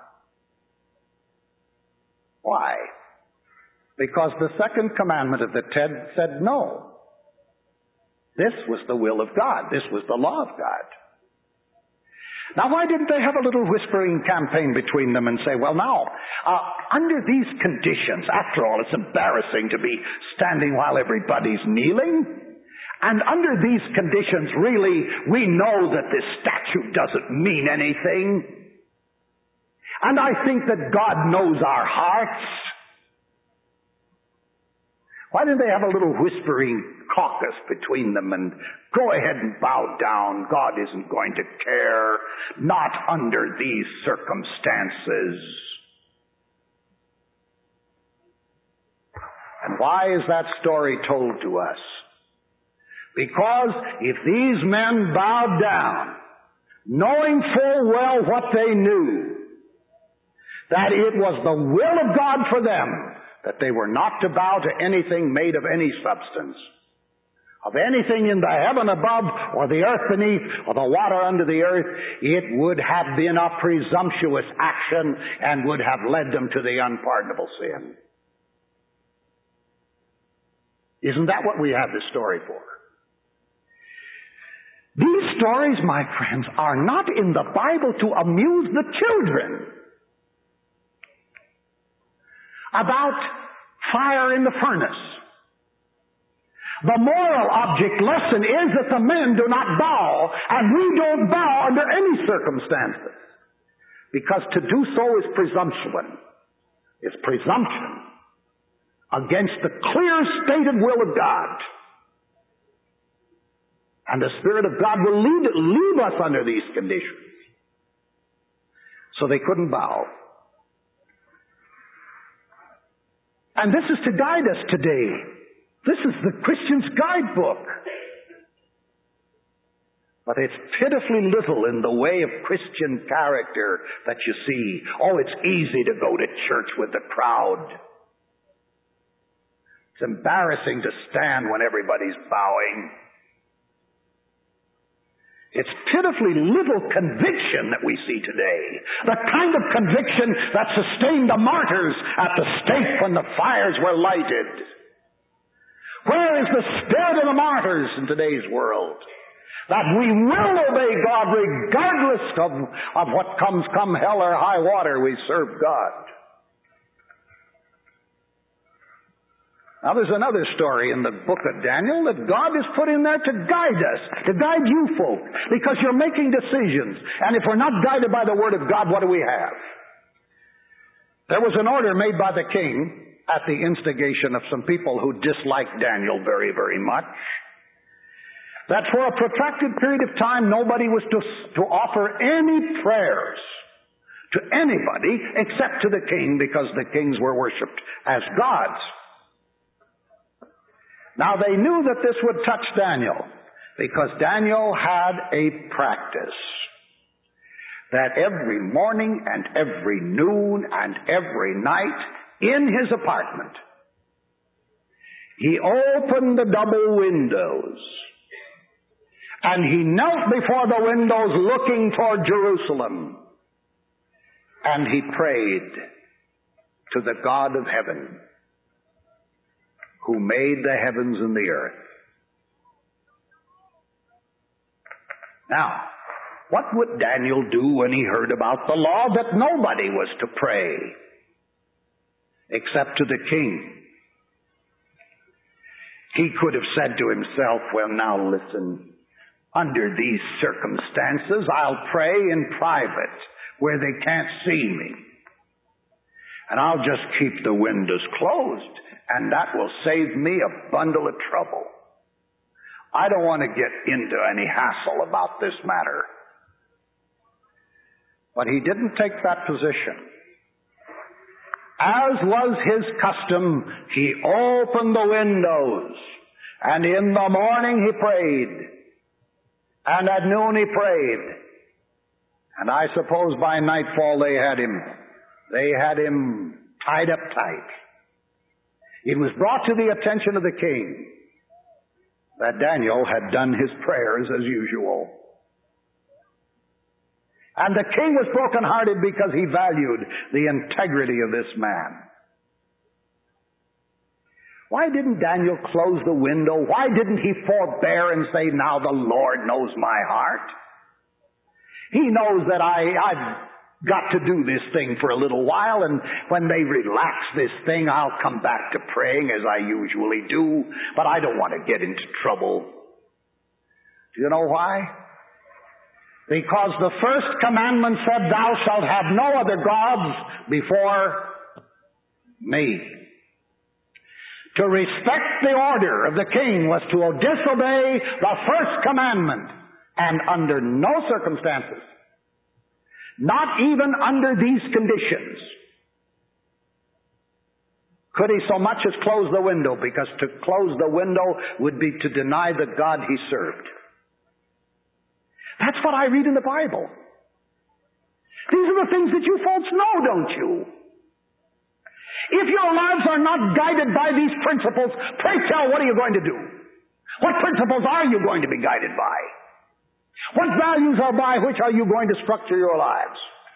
Why? Because the second commandment of the Ten said no. This was the will of God. This was the law of God. Now, why didn't they have a little whispering campaign between them and say, well, now, uh, under these conditions, after all, it's embarrassing to be standing while everybody's kneeling. And under these conditions, really, we know that this statue doesn't mean anything. And I think that God knows our hearts. Why didn't they have a little whispering caucus between them and go ahead and bow down? God isn't going to care. Not under these circumstances. And why is that story told to us? Because if these men bowed down, knowing full well what they knew, that it was the will of God for them that they were not to bow to anything made of any substance, of anything in the heaven above or the earth beneath or the water under the earth, it would have been a presumptuous action and would have led them to the unpardonable sin. Isn't that what we have this story for? These stories, my friends, are not in the Bible to amuse the children about fire in the furnace. The moral object lesson is that the men do not bow, and we don't bow under any circumstances. Because to do so is presumption. It's presumption against the clear stated will of God. And the Spirit of God will lead, leave us under these conditions. So they couldn't bow. And this is to guide us today. This is the Christian's guidebook. But it's pitifully little in the way of Christian character that you see. Oh, it's easy to go to church with the crowd. It's embarrassing to stand when everybody's bowing. It's pitifully little conviction that we see today. The kind of conviction that sustained the martyrs at the stake when the fires were lighted. Where is the spirit of the martyrs in today's world? That we will obey God regardless of, of what comes, come hell or high water, we serve God. Now there's another story in the book of Daniel that God has put in there to guide us, to guide you folk, because you're making decisions. And if we're not guided by the Word of God, what do we have? There was an order made by the king at the instigation of some people who disliked Daniel very, very much, that for a protracted period of time nobody was to, to offer any prayers to anybody except to the king, because the kings were worshipped as gods. Now they knew that this would touch Daniel, because Daniel had a practice that every morning and every noon and every night in his apartment, he opened the double windows and he knelt before the windows looking toward Jerusalem, and he prayed to the God of heaven, who made the heavens and the earth. Now, what would Daniel do when he heard about the law that nobody was to pray except to the king? He could have said to himself, well, now listen, under these circumstances, I'll pray in private where they can't see me. And I'll just keep the windows closed, and that will save me a bundle of trouble. I don't want to get into any hassle about this matter. But he didn't take that position. As was his custom, he opened the windows, and in the morning he prayed, and at noon he prayed, and I suppose by nightfall they had him. They had him tied up tight. It was brought to the attention of the king that Daniel had done his prayers as usual. And the king was brokenhearted because he valued the integrity of this man. Why didn't Daniel close the window? Why didn't he forbear and say, now the Lord knows my heart? He knows that I, I've got to do this thing for a little while, and when they relax this thing, I'll come back to praying as I usually do, but I don't want to get into trouble. Do you know why? Because the first commandment said, thou shalt have no other gods before me. To respect the order of the king was to disobey the first commandment. And under no circumstances, not even under these conditions, could he so much as close the window, because to close the window would be to deny the God he served. That's what I read in the Bible. These are the things that you folks know, don't you? If your lives are not guided by these principles, pray tell, what are you going to do? What principles are you going to be guided by? What values are by which are you going to structure your lives?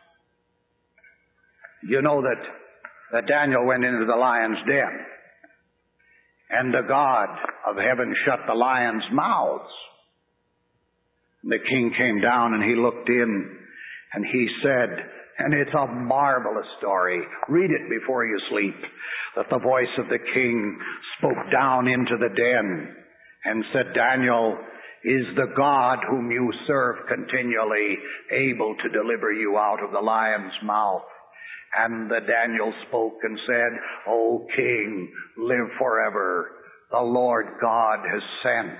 You know that, that Daniel went into the lion's den, and the God of heaven shut the lions' mouths. The king came down and he looked in, and he said, and it's a marvelous story. Read it before you sleep. That the voice of the king spoke down into the den and said, Daniel, is the God whom you serve continually able to deliver you out of the lion's mouth? And the Daniel spoke and said, O king, live forever. The Lord God has sent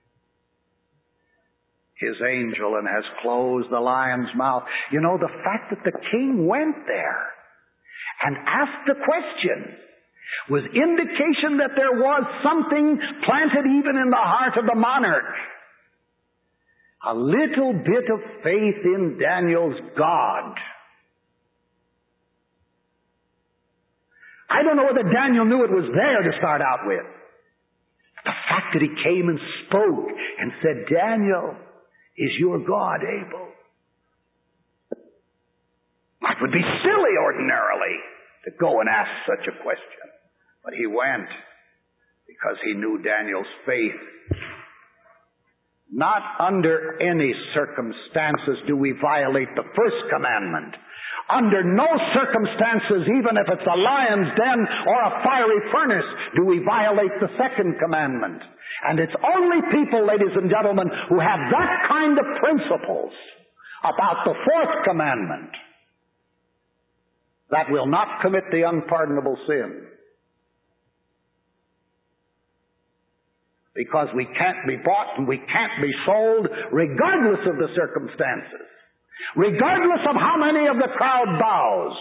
his angel and has closed the lion's mouth. You know, the fact that the king went there and asked the question was indication that there was something planted even in the heart of the monarch. A little bit of faith in Daniel's God. I don't know whether Daniel knew it was there to start out with. The fact that he came and spoke and said, Daniel, is your God able? That would be silly ordinarily to go and ask such a question. But he went because he knew Daniel's faith. Not under any circumstances do we violate the first commandment. Under no circumstances, even if it's a lion's den or a fiery furnace, do we violate the second commandment. And it's only people, ladies and gentlemen, who have that kind of principles about the fourth commandment that will not commit the unpardonable sin. Because we can't be bought and we can't be sold regardless of the circumstances. Regardless of how many of the crowd bows.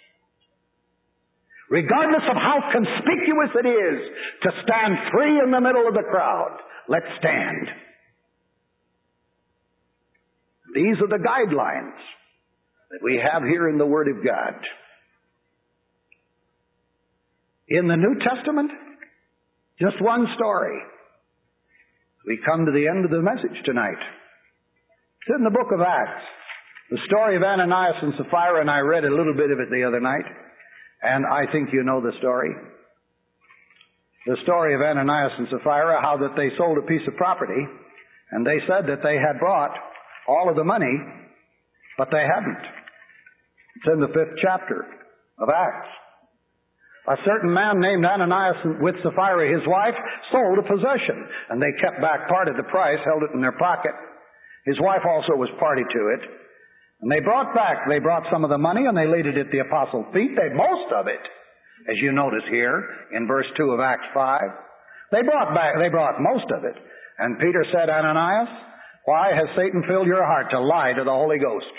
Regardless of how conspicuous it is to stand free in the middle of the crowd. Let's stand. These are the guidelines that we have here in the Word of God. In the New Testament, just one story. We come to the end of the message tonight. It's in the book of Acts. The story of Ananias and Sapphira, and I read a little bit of it the other night. And I think you know the story. The story of Ananias and Sapphira, how that they sold a piece of property, and they said that they had brought all of the money, but they hadn't. It's in the fifth chapter of Acts. A certain man named Ananias with Sapphira, his wife, sold a possession, and they kept back part of the price, held it in their pocket. His wife also was party to it. And they brought back, they brought some of the money and they laid it at the apostles' feet. They, most of it, as you notice here in verse two of Acts five. They brought back, they brought most of it. And Peter said, Ananias, why has Satan filled your heart to lie to the Holy Ghost?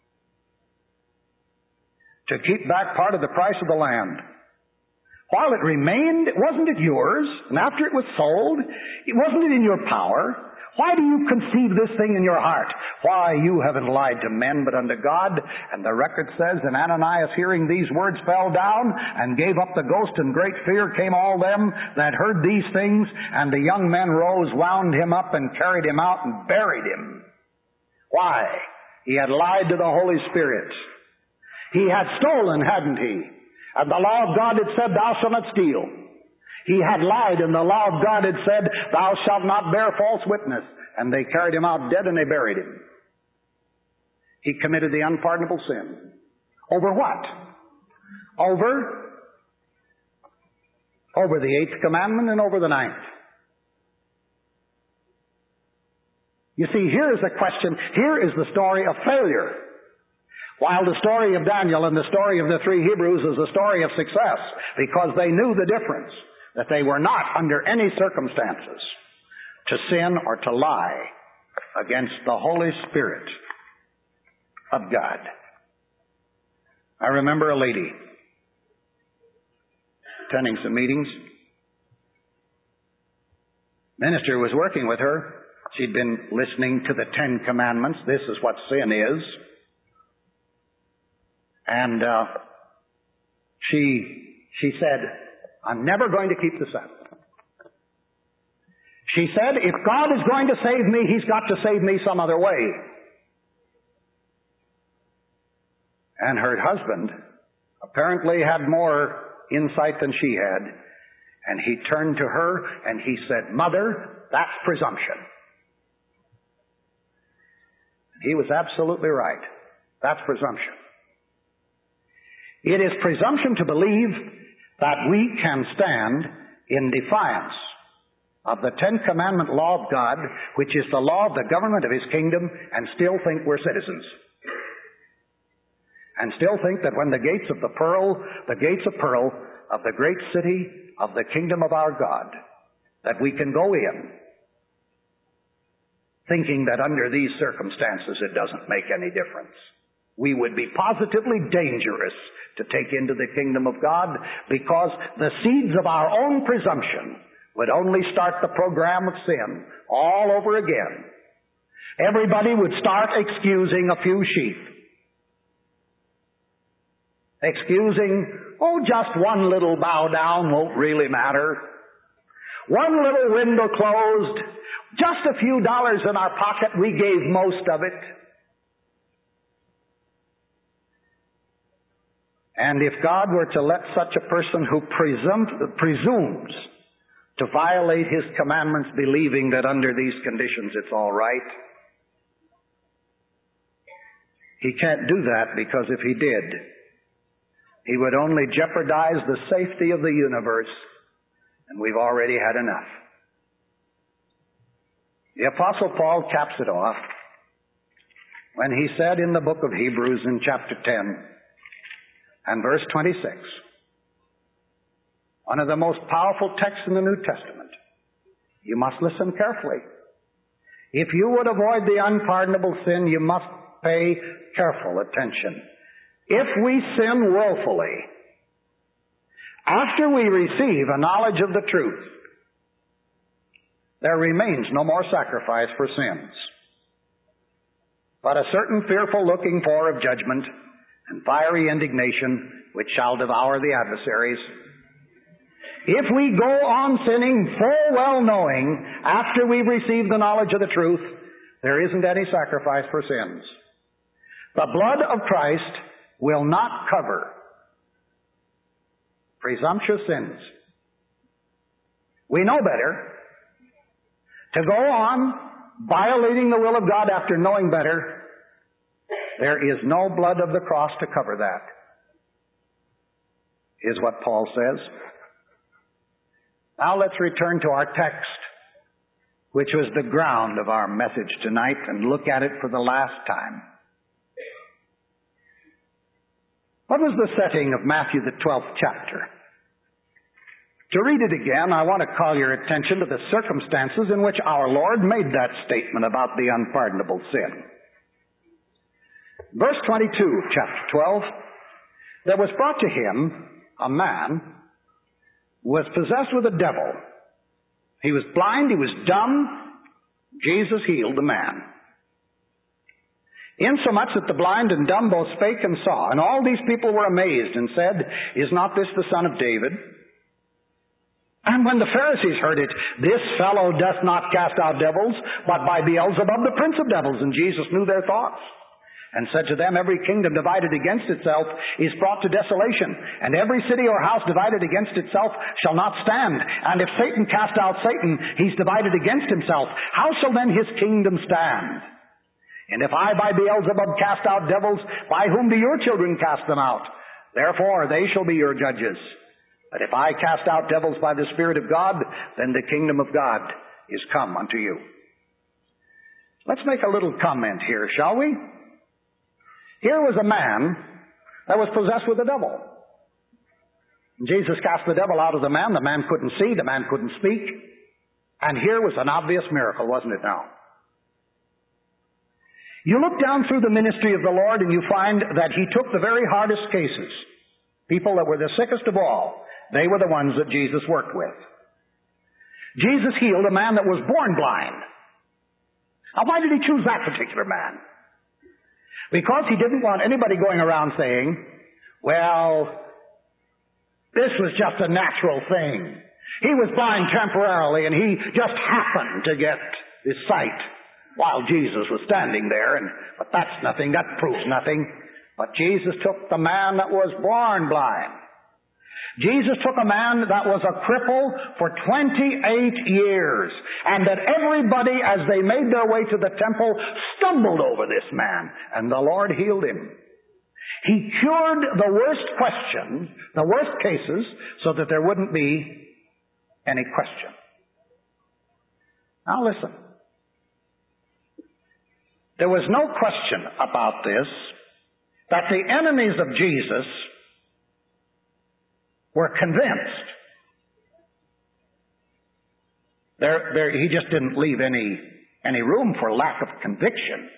To keep back part of the price of the land. While it remained, wasn't it yours? And after it was sold, wasn't it in your power? Why do you conceive this thing in your heart? Why, you haven't lied to men, but unto God. And the record says, and Ananias, hearing these words, fell down and gave up the ghost, and great fear came all them that heard these things. And the young men rose, wound him up, and carried him out, and buried him. Why? He had lied to the Holy Spirit. He had stolen, hadn't he? And the law of God had said, thou shalt not steal. He had lied, and the law of God had said, thou shalt not bear false witness. And they carried him out dead, and they buried him. He committed the unpardonable sin. Over what? Over? Over the eighth commandment and over the ninth. You see, here is the question. Here is the story of failure. While the story of Daniel and the story of the three Hebrews is the story of success, because they knew the difference. that they were not under any circumstances to sin or to lie against the Holy Spirit of God. I remember a lady attending some meetings. Minister was working with her. She'd been listening to the Ten Commandments. This is what sin is. And uh, she she said, I'm never going to keep the Sabbath. She said, if God is going to save me, He's got to save me some other way. And her husband apparently had more insight than she had. And he turned to her and he said, Mother, that's presumption. He was absolutely right. That's presumption. It is presumption to believe that we can stand in defiance of the Ten Commandment law of God, which is the law of the government of His kingdom, and still think we're citizens. And still think that when the gates of the pearl, the gates of pearl of the great city of the kingdom of our God, that we can go in, thinking that under these circumstances it doesn't make any difference. We would be positively dangerous to take into the kingdom of God, because the seeds of our own presumption would only start the program of sin all over again. Everybody would start excusing a few sheep. Excusing, oh, just one little bow down won't really matter. One little window closed, just a few dollars in our pocket, we gave most of it. And if God were to let such a person who presum- presumes to violate His commandments, believing that under these conditions it's all right, He can't do that, because if He did, He would only jeopardize the safety of the universe, and we've already had enough. The Apostle Paul caps it off when he said in the book of Hebrews in chapter ten and verse twenty-six, one of the most powerful texts in the New Testament. You must listen carefully. If you would avoid the unpardonable sin, you must pay careful attention. If we sin willfully, after we receive a knowledge of the truth, there remains no more sacrifice for sins, but a certain fearful looking for of judgment and fiery indignation, which shall devour the adversaries. If we go on sinning full well knowing, after we receive the knowledge of the truth, there isn't any sacrifice for sins. The blood of Christ will not cover presumptuous sins. We know better. To go on violating the will of God after knowing better, there is no blood of the cross to cover that, is what Paul says. Now let's return to our text, which was the ground of our message tonight, and look at it for the last time. What was the setting of Matthew, the twelfth chapter? To read it again, I want to call your attention to the circumstances in which our Lord made that statement about the unpardonable sin. Verse twenty-two, chapter twelve, there was brought to him a man who was possessed with a devil. He was blind, he was dumb. Jesus healed the man. Insomuch that the blind and dumb both spake and saw, and all these people were amazed and said, Is not this the son of David? And when the Pharisees heard it, This fellow doth not cast out devils, but by Beelzebub the prince of devils. And Jesus knew their thoughts, and said to them, Every kingdom divided against itself is brought to desolation, and every city or house divided against itself shall not stand. And if Satan cast out Satan, he's divided against himself. How shall then his kingdom stand? And if I by Beelzebub cast out devils, by whom do your children cast them out? Therefore they shall be your judges. But if I cast out devils by the Spirit of God, then the kingdom of God is come unto you. Let's make a little comment here, shall we? Here was a man that was possessed with a devil. Jesus cast the devil out of the man. The man couldn't see. The man couldn't speak. And here was an obvious miracle, wasn't it now? You look down through the ministry of the Lord and you find that He took the very hardest cases. People that were the sickest of all. They were the ones that Jesus worked with. Jesus healed a man that was born blind. Now why did He choose that particular man? Because He didn't want anybody going around saying, well, this was just a natural thing. He was blind temporarily and he just happened to get his sight while Jesus was standing there. And but that's nothing. That proves nothing. But Jesus took the man that was born blind. Jesus took a man that was a cripple for twenty-eight years. And that everybody, as they made their way to the temple, stumbled over this man. And the Lord healed him. He cured the worst questions, the worst cases, so that there wouldn't be any question. Now listen. There was no question about this, that the enemies of Jesus were convinced. There, there, he just didn't leave any, any room for lack of conviction.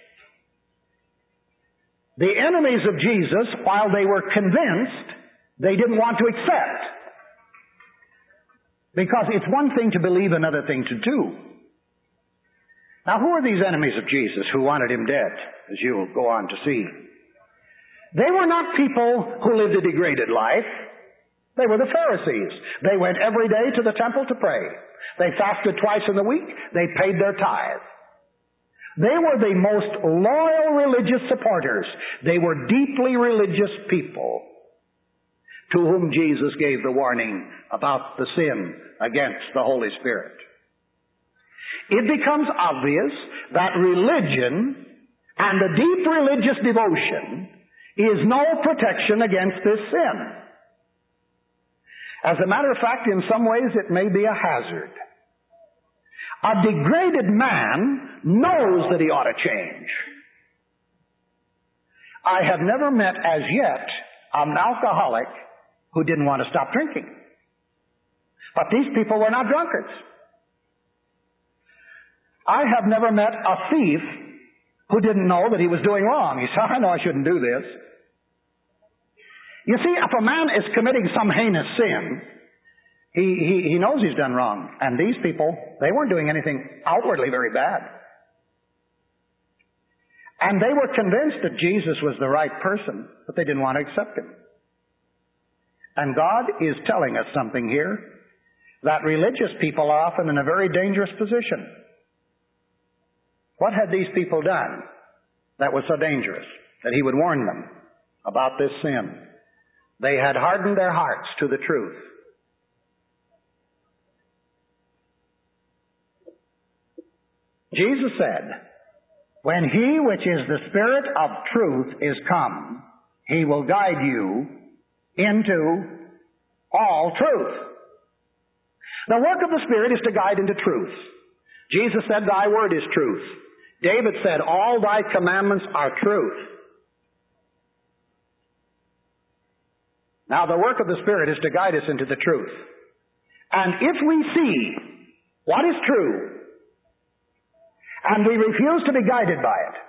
The enemies of Jesus, while they were convinced, they didn't want to accept. Because it's one thing to believe, another thing to do. Now, who are these enemies of Jesus who wanted Him dead, as you will go on to see? They were not people who lived a degraded life. They were the Pharisees. They went every day to the temple to pray. They fasted twice in the week. They paid their tithe. They were the most loyal religious supporters. They were deeply religious people to whom Jesus gave the warning about the sin against the Holy Spirit. It becomes obvious that religion and a deep religious devotion is no protection against this sin. As a matter of fact, in some ways it may be a hazard. A degraded man knows that he ought to change. I have never met as yet an alcoholic who didn't want to stop drinking. But these people were not drunkards. I have never met a thief who didn't know that he was doing wrong. He said, I know I shouldn't do this. You see, if a man is committing some heinous sin, he, he, he knows he's done wrong. And these people, they weren't doing anything outwardly very bad. And they were convinced that Jesus was the right person, but they didn't want to accept Him. And God is telling us something here, that religious people are often in a very dangerous position. What had these people done that was so dangerous that He would warn them about this sin? They had hardened their hearts to the truth. Jesus said, when He which is the Spirit of truth is come, He will guide you into all truth. The work of the Spirit is to guide into truth. Jesus said, Thy word is truth. David said, all Thy commandments are truth. Now, the work of the Spirit is to guide us into the truth. And if we see what is true, and we refuse to be guided by it,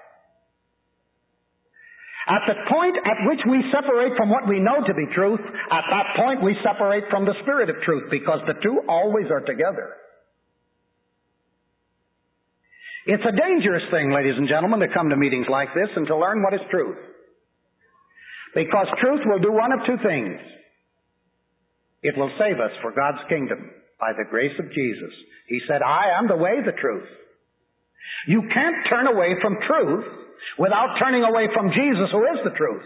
at the point at which we separate from what we know to be truth, at that point we separate from the Spirit of truth, because the two always are together. It's a dangerous thing, ladies and gentlemen, to come to meetings like this and to learn what is truth. Because truth will do one of two things. It will save us for God's kingdom by the grace of Jesus. He said, I am the way, the truth. You can't turn away from truth without turning away from Jesus, who is the truth.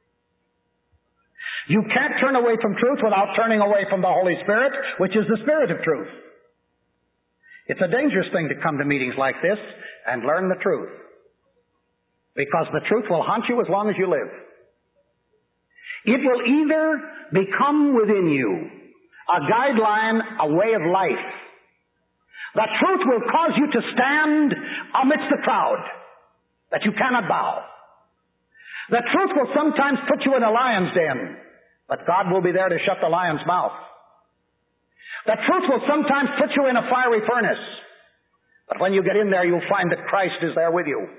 You can't turn away from truth without turning away from the Holy Spirit, which is the Spirit of truth. It's a dangerous thing to come to meetings like this and learn the truth. Because the truth will haunt you as long as you live. It will either become within you a guideline, a way of life. The truth will cause you to stand amidst the crowd, that you cannot bow. The truth will sometimes put you in a lion's den, But God will be there to shut the lion's mouth. The truth will sometimes put you in a fiery furnace. But when you get in there, you'll find that Christ is there with you.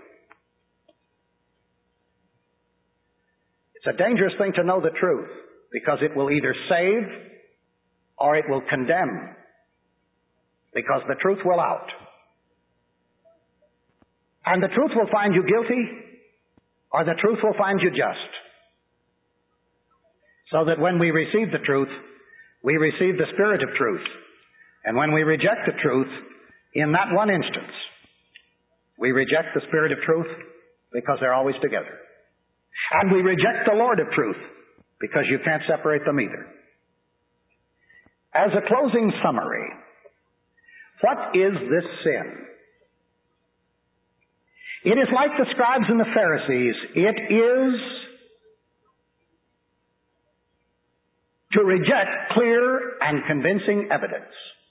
It's a dangerous thing to know the truth, because it will either save or it will condemn, because the truth will out. And the truth will find you guilty, or the truth will find you just. So that when we receive the truth, we receive the Spirit of truth. And when we reject the truth, in that one instance, we reject the Spirit of truth because they're always together. And we reject the Lord of truth because you can't separate them either. As a closing summary, what is this sin? It is like the scribes and the Pharisees. It is to reject clear and convincing evidence.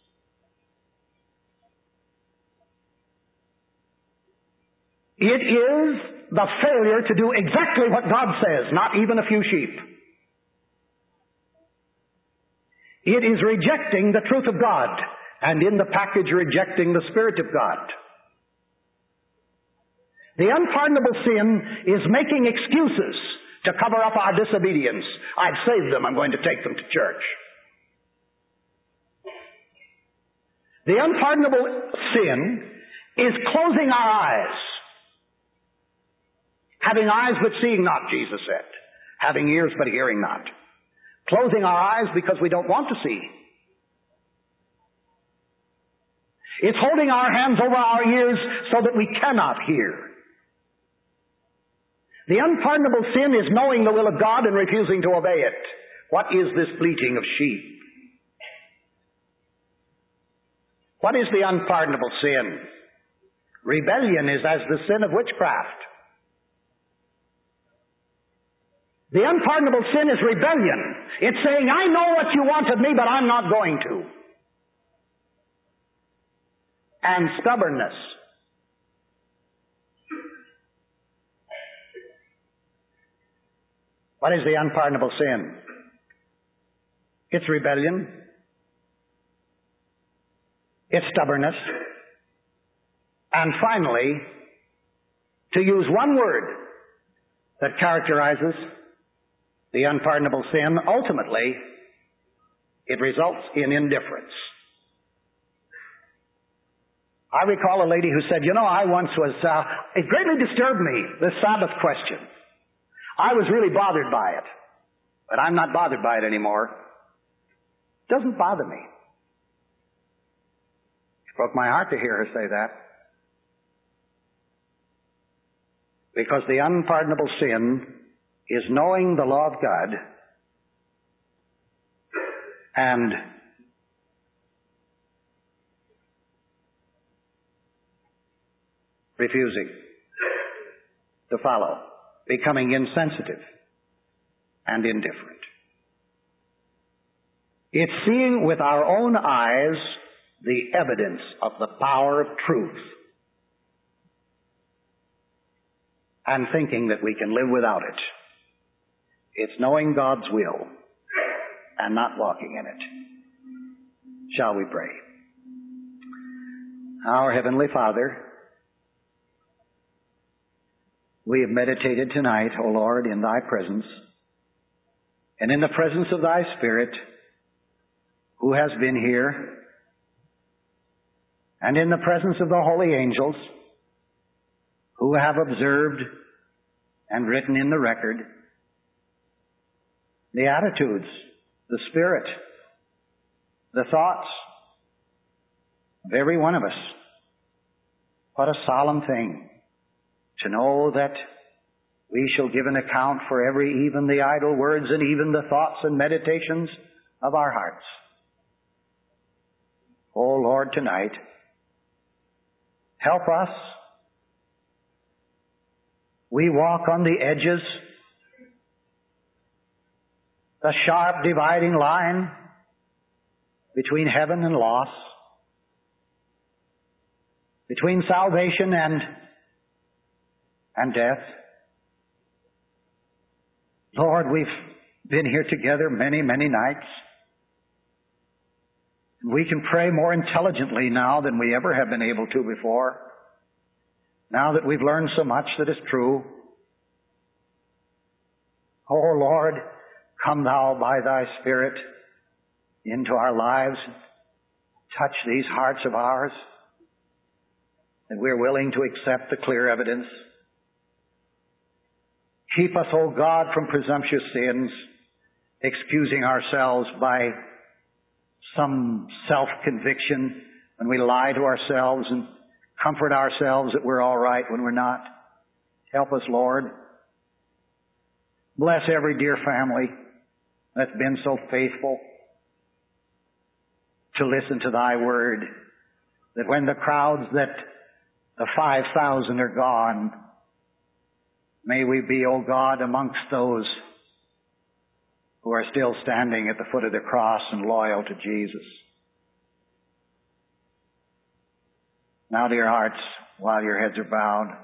It is the failure to do exactly what God says, not even a few sheep. It is rejecting the truth of God, and in the package rejecting the Spirit of God. The unpardonable sin is making excuses to cover up our disobedience. I've saved them, I'm going to take them to church. The unpardonable sin is closing our eyes. Having eyes but seeing not, Jesus said. Having ears but hearing not. Closing our eyes because we don't want to see. It's holding our hands over our ears so that we cannot hear. The unpardonable sin is knowing the will of God and refusing to obey it. What is this bleating of sheep? What is the unpardonable sin? Rebellion is as the sin of witchcraft. The unpardonable sin is rebellion. It's saying, I know what you want of me, but I'm not going to. And stubbornness. What is the unpardonable sin? It's rebellion. It's stubbornness. And finally, to use one word that characterizes the unpardonable sin, ultimately, it results in indifference. I recall a lady who said, you know, I once was, uh, it greatly disturbed me, this Sabbath question. I was really bothered by it, but I'm not bothered by it anymore. It doesn't bother me. It broke my heart to hear her say that. Because the unpardonable sin is knowing the law of God and refusing to follow, becoming insensitive and indifferent. It's seeing with our own eyes the evidence of the power of truth and thinking that we can live without it. It's knowing God's will and not walking in it. Shall we pray? Our Heavenly Father, we have meditated tonight, O Lord, in Thy presence, and in the presence of Thy Spirit, who has been here, and in the presence of the holy angels, who have observed and written in the record the attitudes, the spirit, the thoughts of every one of us. What a solemn thing to know that we shall give an account for every, even the idle words and even the thoughts and meditations of our hearts. Oh Lord, tonight, help us. We walk on the edges, the sharp dividing line between heaven and loss, between salvation and, and death. Lord, we've been here together many, many nights. We can pray more intelligently now than we ever have been able to before. Now that we've learned so much that is true. Oh Lord, come Thou by Thy Spirit into our lives. Touch these hearts of ours, that we're willing to accept the clear evidence. Keep us, O God, from presumptuous sins, excusing ourselves by some self-conviction when we lie to ourselves and comfort ourselves that we're all right when we're not. Help us, Lord. Bless every dear family that's been so faithful to listen to Thy word, that when the crowds that the five thousand are gone, may we be, O God, amongst those who are still standing at the foot of the cross and loyal to Jesus. Now, dear hearts, while your heads are bowed,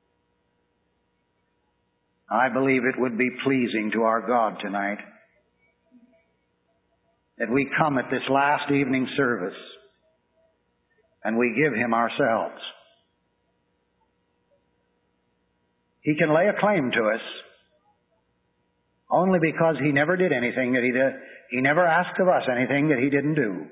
I believe it would be pleasing to our God tonight that we come at this last evening service and we give Him ourselves. He can lay a claim to us only because He never did anything that He did. He never asked of us anything that He didn't do.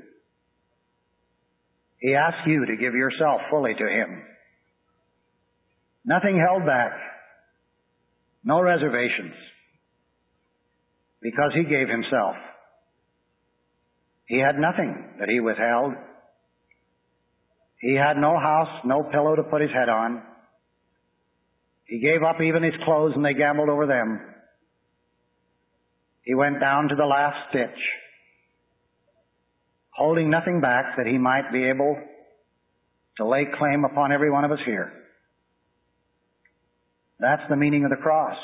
He asked you to give yourself fully to Him. Nothing held back. No reservations. Because He gave Himself. He had nothing that He withheld. He had no house, no pillow to put His head on. He gave up even His clothes and they gambled over them. He went down to the last stitch, holding nothing back that He might be able to lay claim upon every one of us here. That's the meaning of the cross.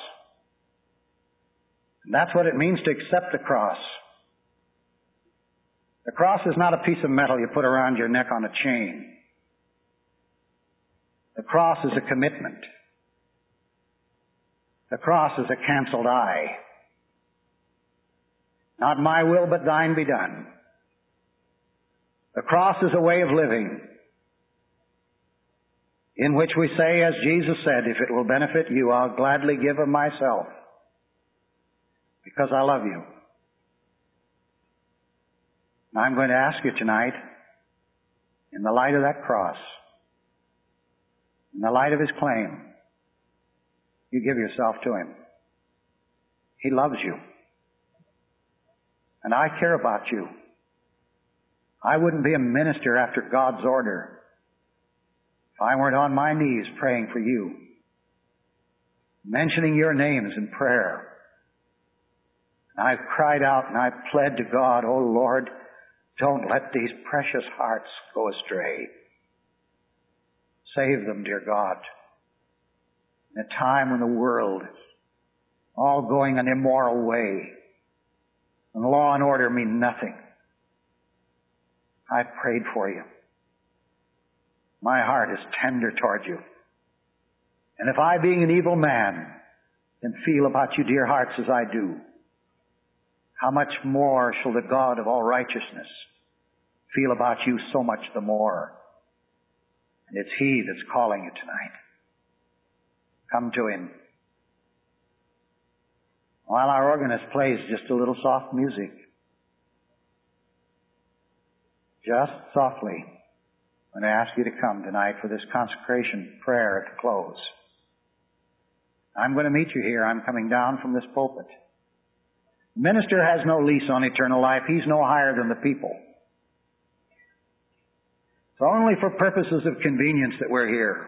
And that's what it means to accept the cross. The cross is not a piece of metal you put around your neck on a chain. The cross is a commitment. The cross is a canceled I. Not my will, but thine be done. The cross is a way of living in which we say, as Jesus said, if it will benefit you, I'll gladly give of myself because I love you. Now I'm going to ask you tonight, in the light of that cross, in the light of His claim, you give yourself to Him. He loves you. And I care about you. I wouldn't be a minister after God's order if I weren't on my knees praying for you, mentioning your names in prayer. And I've cried out and I've pled to God, oh Lord, don't let these precious hearts go astray. Save them, dear God. In a time when the world is all going an immoral way and law and order mean nothing, I've prayed for you. My heart is tender toward you. And if I, being an evil man, can feel about you, dear hearts, as I do, how much more shall the God of all righteousness feel about you so much the more? And it's He that's calling you tonight. Come to Him. While our organist plays just a little soft music, just softly, I'm going to ask you to come tonight for this consecration prayer at the close. I'm going to meet you here. I'm coming down from this pulpit. The minister has no lease on eternal life. He's no higher than the people. It's only for purposes of convenience that we're here.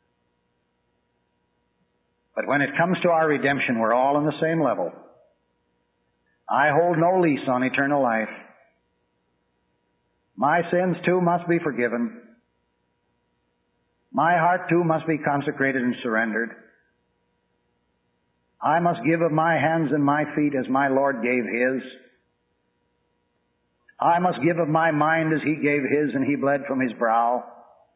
But when it comes to our redemption, we're all on the same level. I hold no lease on eternal life. My sins too must be forgiven. My heart too must be consecrated and surrendered. I must give of my hands and my feet as my Lord gave His. I must give of my mind as He gave His and He bled from His brow.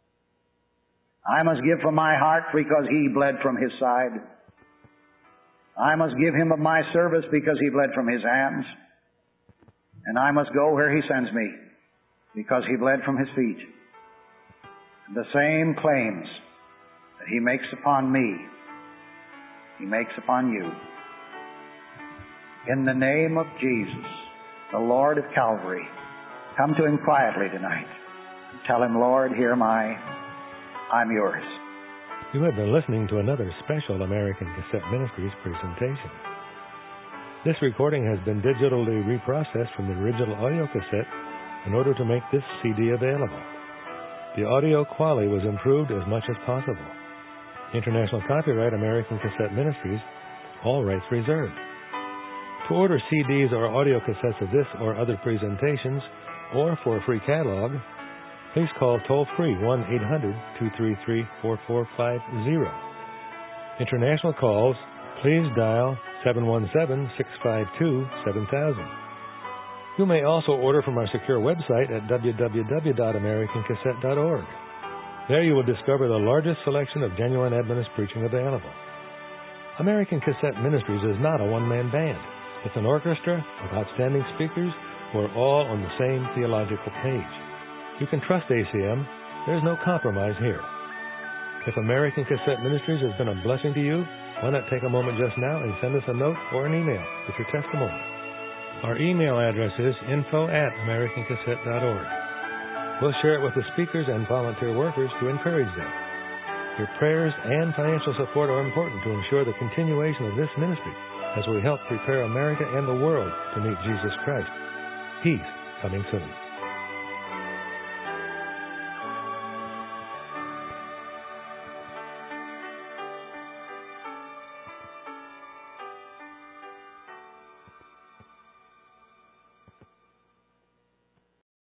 I must give from my heart because He bled from His side. I must give him of my service because he bled from his hands. And I must go where he sends me because he bled from his feet. And the same claims that he makes upon me, he makes upon you. In the name of Jesus, the Lord of Calvary, come to him quietly tonight. Tell him, Lord, here am I. I'm yours. You have been listening to another special American Cassette Ministries presentation. This recording has been digitally reprocessed from the original audio cassette in order to make this C D available. The audio quality was improved as much as possible. International copyright American Cassette Ministries, all rights reserved. To order C Ds or audio cassettes of this or other presentations, or for a free catalog, please call toll-free one eight hundred two three three four four five zero. International calls, please dial seven one seven six five two seven thousand. You may also order from our secure website at w w w dot american cassette dot org. There you will discover the largest selection of genuine Adventist preaching available. American Cassette Ministries is not a one-man band. It's an orchestra with outstanding speakers who are all on the same theological page. You can trust A C M. There's no compromise here. If American Cassette Ministries has been a blessing to you, why not take a moment just now and send us a note or an email with your testimony. Our email address is info at american cassette dot org. We'll share it with the speakers and volunteer workers to encourage them. Your prayers and financial support are important to ensure the continuation of this ministry as we help prepare America and the world to meet Jesus Christ. He's coming soon.